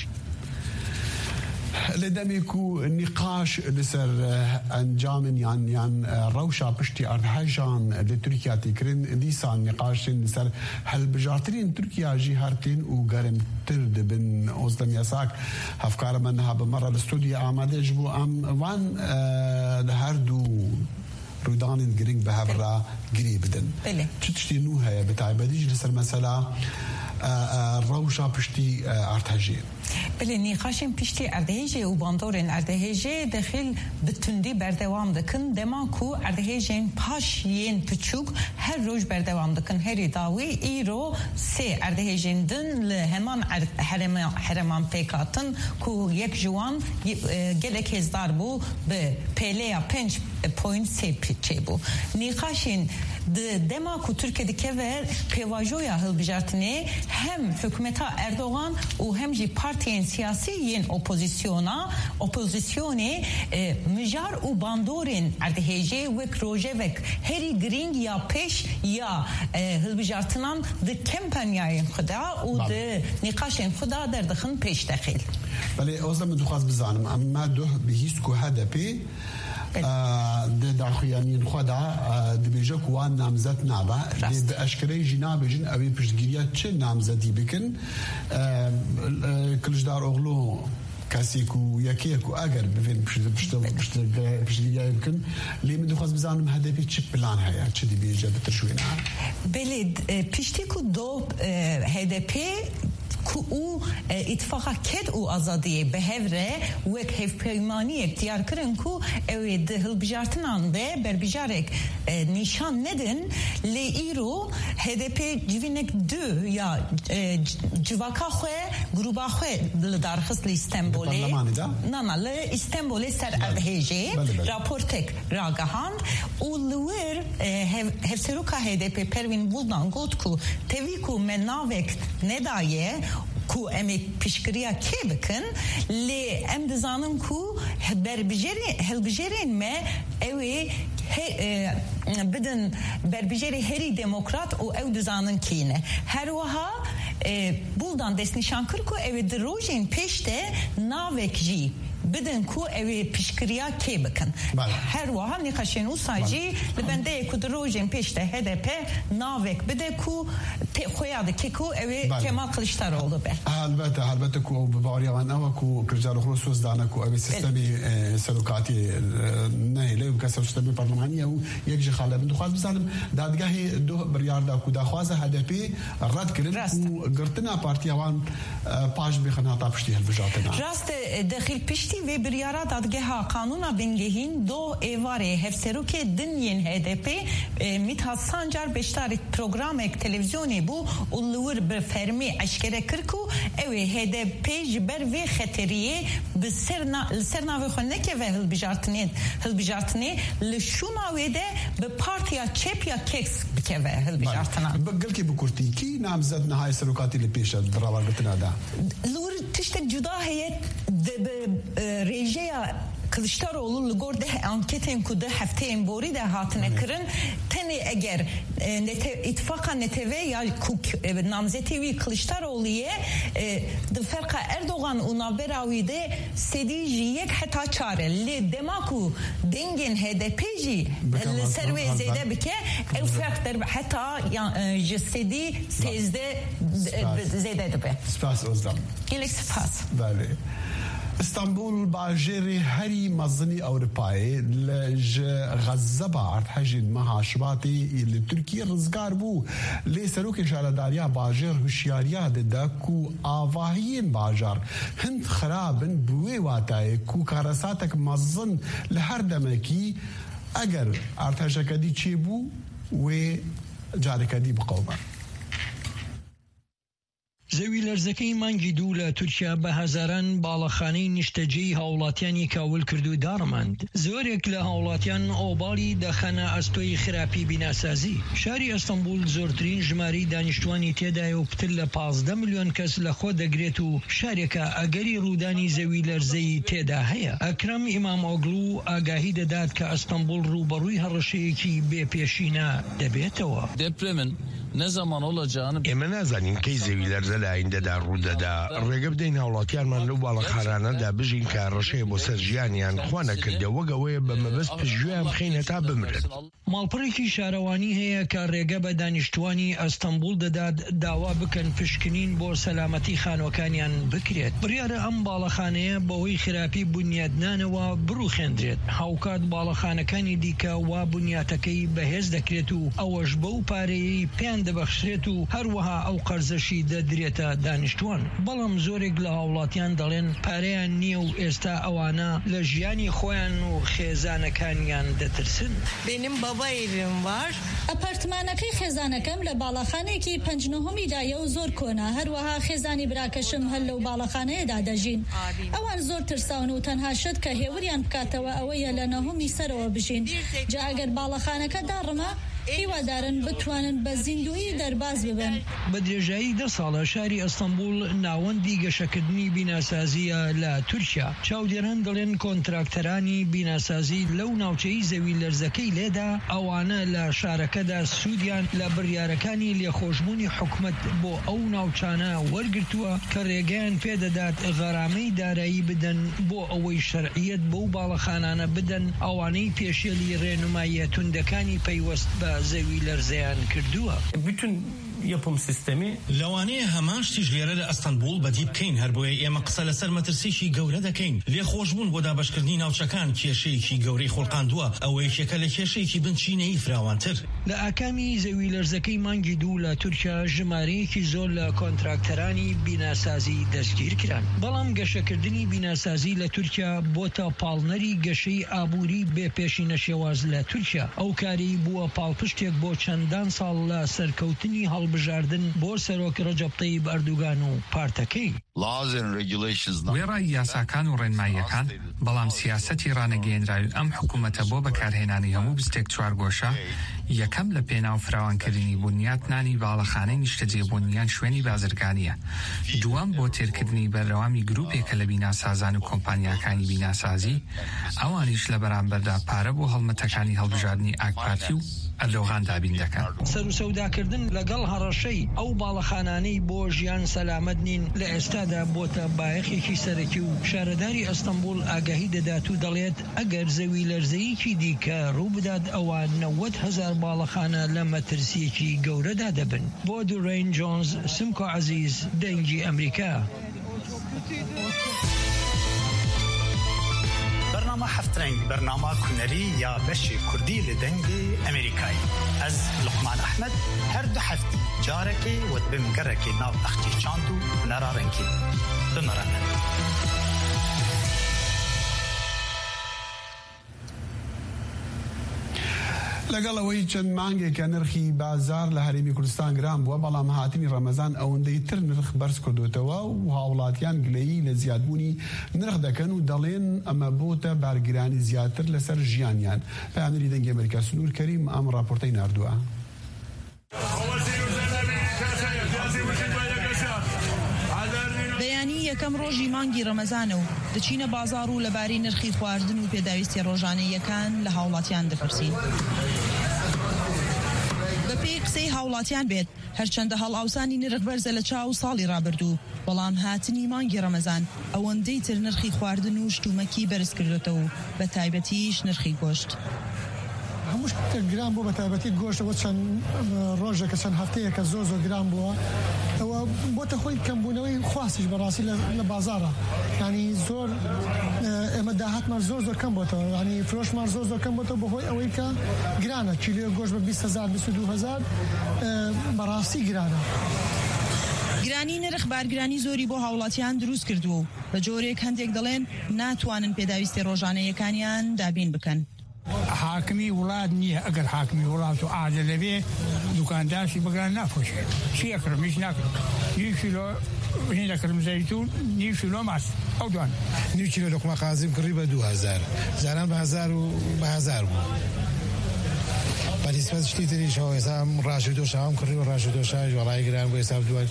لدمك نقاش لسر انجام يان يان روشا بشتي ارهجان لتركيا تكرين ديسان نقاش لسر هل بجارترين تركيا جهارتين وقرم ترد بن اوزدم يساك افكار منها بمره الاستوديو اماده جبو ام وان هردو رودان الجرينج بهبرا قريبدن تشتي نوها بتاع بديج لسر مثلا روشا بشتي ارتهجين بله نقاشین پشتی اردهیجه و باندورین اردهیجه داخل بتندی بردوام دکن دما کو اردهیجین پاش ین پچوک هر روز بردوام دکن هری داوی ایرو سه اردهیجین دن لهمان حرمان حرمان پیکاتن کو یک جوان گلک هزار بو به پلیا پنج پوینت سه پیچه بو نقاشین دما کو ترکیه دکور پیواجویا هلبجارتنی هم حکومتا اردوغان و هم جی partiyen siyasi yen opozisyona opozisyone e, mijar u bandorin erdhece ve projevek heri gring ya peş ya e, hilbijartınan de kampanyayın xda u de niqaşın xda derdixin peş daxil بله اوزم دخواست بزنم اما دو بهیس کو هدفی د داخیانی خدا د بیجک وان نامزد نابا د اشکری جناب جن اوی پشتگیریه چه نامزدی بکن کلجدار اغلو کسی کو یکی کو اگر ببین پشت پشت پشت پشتگیریه بکن لیم دخواست بزنم هدفی چه پلان هیا چه دی بیجه بترشوینه بله پشتی کو دو هدفی که او اتفاقا کد او آزادی به هفره و یک هف پیمانی اختیار کرن که اوی دهل بجارتنان ده بر بجارک نشان ندن لی ایرو هدپ جوینک دو یا جواکا خواه گروبا خواه لدارخص لی استنبولی نه نه لی استنبولی سر ارهجه راپورتک راگهاند و لور هفسروکا هدپ پروین بولدان گوت که تیوی که مناوک ندایه کو ام پیشکریا کی بکن لی ام دزانم کو بربجری هلبجرین ما اوی بدن بربجری هری دموکرات او او دزانن کینه هر وها بولدان دست نشان کر کو اوی دروژین پیشته ناوک جی بدن کو اوی پیشکریا کی بکن هر وها نقاشین او ساجی لبنده کو دروژین پیشته هدپ ناوک بده کو خویا دکیکو اوی کمال کلیشتاروغلو به البته البته کو بباریان او کو کرجار خصوص دانا کو اوی سیستمی سلوکاتی نه له کسر سیستمی پارلمانی او یک جه خاله بده خواست بزنم دادگاه دو بریار دا کو دا خواست هدفی رد کردن کو گرتنا پارتیوان پاش بخنا تابشتی هالبجاتنا راست داخل پشتی و بریارا دادگاه قانونا بنگهین دو ایواره هفسروک دنین هدفی میتها سانجار بشتار پروگرام یک تلویزیونی بو اولور بفرمی اشکره کرکو اوی هدفی جبر و خطریه بسرنا سرنا و خونه که و هل بجارتنی هل بجارتنی لشونا ویده به پارتیا چپ یا کیکس بکه و هل بجارتنا بقول کی بکرتی کی نامزد نهای سلوکاتی لپیش دراوال بتنا دا لور تشتك جدا هي ريجيا Kılıçdaroğlu Lugor'da anketin kuda hafteyin bori de hatine kırın teni eğer ittifaka neteve ya namzetevi Kılıçdaroğlu'ya de farka Erdoğan unavberavide sedijiyek hatta çare le demaku dengen H D P'ci le serve zede bike ev farklar hatta sedi sezde zede de be. Spas Özlem. Gelek spas. Bale. اسطنبول باجر هري مزني أوروباي لج غزبا عرض حجن مها شباطي لتركيا رزقار بو لسروك شارداريا باجر هشياريا داكو آواهين باجر هند خرابن بوي واتاي كو كارساتك مزن لهر دمكي اگر عرض حجكدي چي بو و جاركدي بقوما زەوی لەرزەکەی مانگی دوو لە تورکیا بە هەزاران باڵەخانەی نیشتەجێی هاوڵاتیانی کاول کرد و داڕماند. زۆرێک لە هاوڵاتیان ئۆباڵی دەخەنە ئەستۆی خراپی بیناسازی. شاری ئەستەمبول زۆرترین ژماری دانیشتوانی تێدایە و پتر لە پازدە ملیۆن کەس لە خۆ دەگرێت و شارێکە ئەگەری ڕوودانی زەوی لەرزەی تێدا هەیە. ئەکرەم ئیمامۆگلو ئاگاهی دەدات کە ئەستەمبول ڕوبەڕووی هەڕەشەیەکی بێپێشینە دەبێتەوە. Depremin ne zaman olacağını ئێمە نازانین کەی زەوی لەرزە لە ئایندەدا ڕوودەدا ڕێگە بدەین هاوڵاتیانمان لەو باڵەخانانەدا بژین کە ڕەشەیە بۆ سەر ژیانیان خوا نەکردە وەگەوەیە بە مەبەست پشتگوێیان بخەینە تا بمرن. ماڵپەڕێکی شارەوانی هەیە کە ڕێگە بە دانیشتوانی ئەستەمبول دەدات داوا بکەن پشکنین بۆ سەلامەتی خانوەکانیان بکرێت. بڕیارە ئەم باڵەخانەیە بەهۆی خراپی بنیادنانەوە بڕوخێندرێت. هاوکات باڵەخانەکانی دیکە وا بنیاتەکەی بەهێز دەکرێت و ئەوەش بەو پارەیەی پێیان دەبەخشرێت و هەروەها ئەو قەرزەشی دەدرێتە دانیشتوان. بەڵام زۆرێک لە هاوڵاتیان دەڵێن پارەیان نییە و ئێستا ئەوانە لە ژیانی خۆیان و خێزانەکانیان دەترسن. Benim baba evim var. ئەپارتمانەکەی خێزانەکەم لە باڵەخانەیەکی پەنجنەهەمی دایە و زۆر کۆنا هەروەها خێزانی براکەشم هەر لەو باڵەخانەیەدا دەژین. ئەوان زۆر ترساون و تەنها شت کە هێوریان بکاتەوە ئەوەیە لە نەهەمی سەرەوە بژین. جا ئەگەر باڵەخانەکە داڕمە هیوادارن بتوانن بە زیندوی دەرباز ببن. بە درێژایی دە ساڵە شاری ئەستەمبول ناوەندی گەشەکردنی بیناسازیە لە تورکیا. چاودێران دەڵێن کۆنتراکتەرانی بیناسازی لەو ناوچەی زەوی لەرزەکەی لێدا ئەوانە لە شارەکەدا سوودیان لە بڕیارەکانی لێخۆشبوونی حکومت بۆ ئەو ناوچانە وەرگرتووە کە ڕێگەیان پێدەدات غەرامەی دارایی بدەن بۆ ئەوەی شەرعیەت بەو باڵەخانانە بدەن ئەوانەی پێشێلی ڕێنماییە توندەکانی پەیوەست بە زەوی لەرزەیان کردووە. bütün yapım sistemi لەوانەیە هەمان شتیش لێرە لە ئەستەمبول بەدی بکەین هەر بۆیە ئێمە قسە لەسەر مەترسیشی گەورە دەکەین. لێخۆشبوون بۆ دابەشکردنی ناوچەکان کێشەیەکی گەورەی خۆڵقاندووە ئەوە یەکێکە لە کێشەیەکی بنچینەی فراوانتر. لە ئاکامی زەوی لەرزەکەی مانگی دوو لە تورکیا ژمارەیەکی زۆر لە کۆنتراکتەرانی بیناسازی دەستگیر کران. بەڵام گەشەکردنی بیناسازی لە تورکیا بۆتە پاڵنەری گەشەی ئابووری بێپێشینە شێواز لە تورکیا. ئەو کاری بووە پاڵپشتێک بۆ چەندان ساڵ لە سەرکەوتنی هەڵبژاردن بۆ سەرۆک ڕەجەب تەیب ئەردوگان و پارتەکەی. وێڕای یاساکان و ڕێنماییەکان بەڵام سیاسەتی ڕانەگەیەنراوی ئەم حکوومەتە بۆ بەکارهێنانی هەموو بستێک چوارگۆشە یەکەم لە پێناو فراوانکردنی بنیاتنانی باڵەخانەی نیشتەجێبوونیان شوێنی بازرگانیە. دووەم بۆ تێرکردنی بەردەوامی گروپێکە لە بیناسازان و کۆمپانیاکانی بیناسازی ئەوانیش لە بەرامبەردا پارە بۆ هەڵمەتەکانی هەڵبژاردننی ئاکپارتی و ئەلۆغان دابین دەکەن. سەر و سەوداکردن لەگەڵ هەڕەشەی ئەو باڵەخانانەی بۆ ژیان سەلامەت نین لە ئێستادا بۆتە بایەخێکی سەرەکی و شارەداری ئەستەمبول ئاگاهی دەدات و دەڵێت ئەگەر زەوی لەرزەیەکی دیکە ڕوو بدات ئەوە نەوەت هەزار باڵەخانە لە مەترسیەکی گەورەدا دەبن. بۆ دوڕێین جۆنز، سمکۆ عەزیز، دەنگی ئەمریکا. برنامه هفترنگ برنامه کنری یا بشی کردی لدنگی امریکایی از لقمان احمد هر دو هفته جارکی و بمگرکی ناو اختی چاندو نرارنکی بمرنه لەگەڵ ئەوەی چەند مانگێکە نرخی بازار لە هەرێمی کوردستان گران بووە، بەڵام هاتنی ڕەمەزان ئەوەندەی تر نرخ بەرز کردوتەوە و هاوڵاتیان گلەیی لە زیادبوونی نرخ دەکەن و دەڵێن ئەمە بۆتە بارگرانی زیاتر لەسەر ژیانیان. پەیامەری دەنگی ئەمریکا سنوور کەریم ئەم ڕاپۆرتەی ناردووە. بەیانی یەکەم ڕۆژی مانگی ڕەمەزانە و دەچینە بازار و لەبارەی نرخی خواردن و پێداویستی ڕۆژانەیەکان لە هاوڵاتیان دەپرسین. بە پێی قسەی هاوڵاتیان بێت هەرچەندە هەڵئاوسانی نرخ بەرزە لە چاو ساڵی ڕابردوو، بەڵام هاتنی مانگی ڕەمەزان ئەوەندەی تر نرخی خواردن و شتومەکی بەرز کردوێتەوە و بە تایبەتیش نرخی گۆشت. هەموو شتێک گران بوو بە تایبەتی گۆشتەوە چەند ڕۆژێکە چەند هەفتەیەکە زۆر زۆر گران بووە. ئەوە بۆتە خۆی کەمبوونەوەی خواستیش بەڕاستی لە بازارە، ینی زۆر ئێمە داهاتمان زۆر زۆر کەم بۆتەوە، ینی فرۆشمان زۆر زۆر کەم بۆتەوە بەهۆی ئەوەی کە گرانە. کیلۆ گۆشت بە بیست هەزار بیست و دوو هەزار بەڕاستی گرانە. گرانی نرخ بارگرانی زۆری بۆ هاوڵاتیان دروست کردووە و بە جۆرێک هەندێک دەڵێن ناتوانن پێداویستی ڕۆژانەیەکانیان دابین بکەن. حاکمی وڵات نییە، ئەگەر حاکمی وڵات و ئادە لەبێ دوکاندارشی بگران نافۆشێ چی ئەکرم هیچ ناکرم. نیم کیلۆ هێنەکردم زەیتون، نیم کیلۆ ماست ئەو دوان نیم کیلۆ لۆقمە قازم کڕی بە دوو هەزار، زاران بە هەزار و بە هەزار بوو. بەنسبەت شتی تریشەوە ئێستا ڕاش و دۆشاوم کڕی و ڕاش و دۆشاوی وەڵای گران بۆ ئێستا دووە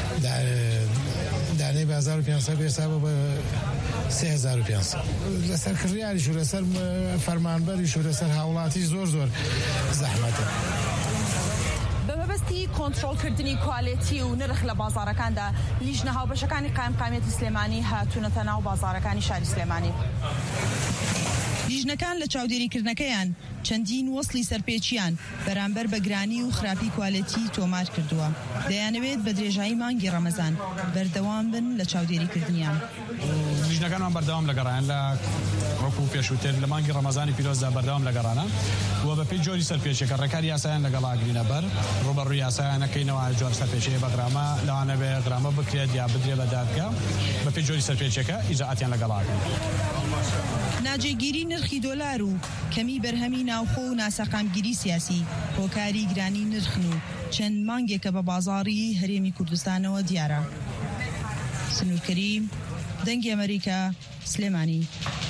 دانەی بە هەزار و پێنجسەد ئێستا بۆ بە سێ هەزار و پێنجسەد. لەسەر کڕیاریش و لەسەر فەرمانبەریش و لەسەر هاوڵاتی زۆر زۆر زەحمەتە. بە مەبەستی کۆنتڕۆڵکردنی کوالێتی و نرخ لە بازارەکاندا لیژنە هاوبەشەکانی قایمقامێتی سلێمانی هاتوونەتە ناو بازارەکانی شاری سلێمانی. لیژنەکان لە چاودێریکردنەکەیان چەندین وەسلی سەرپێچیان بەرامبەر بە گرانی و خراپی کوالێتی تۆمار کردووە. دەیانەوێت بە درێژایی مانگی ڕەمەزان بەردەوام بن لە چاودێریکردنیان. لیژنەکانمان بەردەوام لەگەڕان لە ڕۆک و پێشووتر لە مانگی ڕەمەزانی پیرۆزدا بەردەوام لەگەڕانە و بە پێی جۆری سەرپێچێکە ڕێکاری یاسایان لەگەڵاگرینە بەر ڕوبەڕووی یاسایانەکەینەوە جۆر سەرپێچەیە بە گرامە لەوانە بێ گرامە بکرێت یا بدرێ بە دادگا بە پێی جۆری سەرپێچێکە ئیجاعاتیان لەگەڵاگرن. ناجێگیری نرخی دۆلار و کەمی بەرهەمی ناوخۆ و ناسەقامگیری سیاسی هۆکاری گرانی نرخن و چەند مانگێکە بە بازاڕی هەرێمی کوردستانەوە دیارە. سنوور کەریم، دەنگی ئەمریکا، سلێمانی.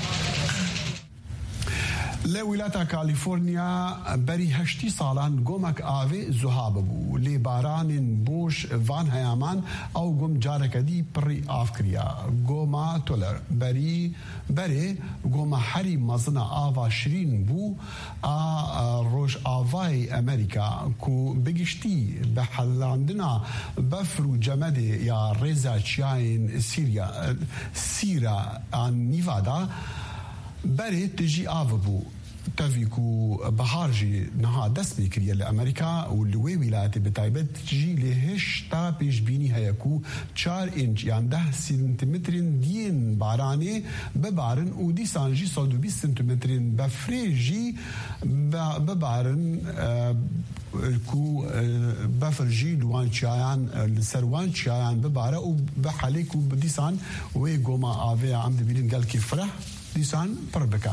لە ویلاتە کالیفۆرنیا بەری هەشتی ساڵان گۆمەک ئاوێ زوهابە بوو لێ بارانên بۆش van هەیامان ئەو گۆم جارەکەدی پڕی ئافکریا گۆما تۆلەر بەری بەرێ گۆمە هەری مەزنە ئاوا شرین بوو ئا ڕۆژ ئاوای ئەمریکا کو بگشتی بە حەلاندنا بەفر و جەمەدێ یا ڕێزا چیاین سیریا سیرە ئان نیڤادا بەرێ تژی ئاوە بوو. تەڤیک و بەهارژی نەها دەست پێ کردە لە ئەمریکا و لەوێ ویلایەتی بەتایبەت تژی لێ هێشتا پێشبینی هەیە و چار ئینچ یان دە سنتیمترین دیên بارانێ ببارن و دیسانژی سەد و بیست سنتیمترین بەفرێژی ببارن کو بەفرژی لوان چیایان لەسەر وان چیایان ببارە و بە حەلێک و دیسان وێ گۆما ئاوەیە ئەم دەبینن گەلکی فرە دیسان پڕ بکە.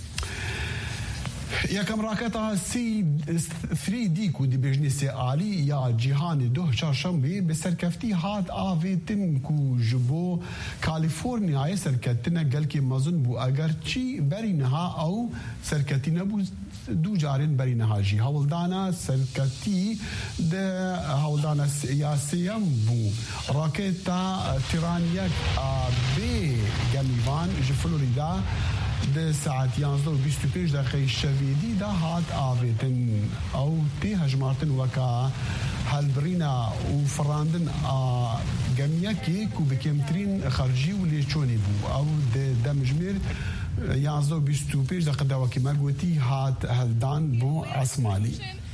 یەکەم ڕاکەتە ثری دیک و دیبێژنی سێ عالی یا جیهانی دۆ چارشەمبێ بە سەرکەفتی هات ئاوێتن و ji بۆ کالیفۆرنیایە سەرکەتنە گەلکی مەزن بوو ئەگەر چی بەری نەها ئەو سەرکەتی نەبوو دوو جارێن بەری نەهاژی هەوڵدانە سەرکەتی هەوڵدانە یاسەیەم بوو ڕاکێتە تیرانیەک بێ گەمیوان ji فلۆریدا ده ساعت يانزدو بيستو بيش دقيقة الشفيدي ده هات آفيتن أو تي هجمارتن وكا هالبرينا وفراندن جميعكي كو بكمترين خارجي واللي تشوني بو أو ده ده مجمير يانزدو بيستو بيش دقيقة دواكي مالقوتي هات هالدان بو عصمالي.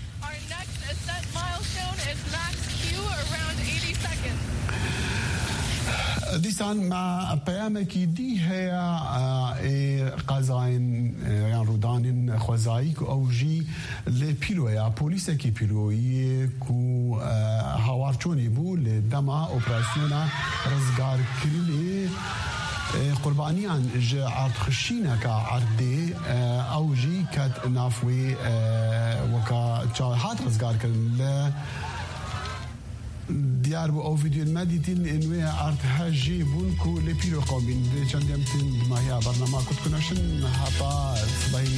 دیسان مع پیامک دی هیا قضاین یان رودان خوازایی کو اوجی لپیلو یا پلیس کی پیلوی کو هاوارچونی بو لدما اپراسیونا رزگار کلی قربانیان جا عرض خشینا کا عرضی اوجی کت نافوی وکا هات رزگار کل دیار بو او فيديو الماديتين انوي عرض هاجي بونكو لبيلو قومين چند يمتن ماهي برنامج كنت كناشن هابا صباحي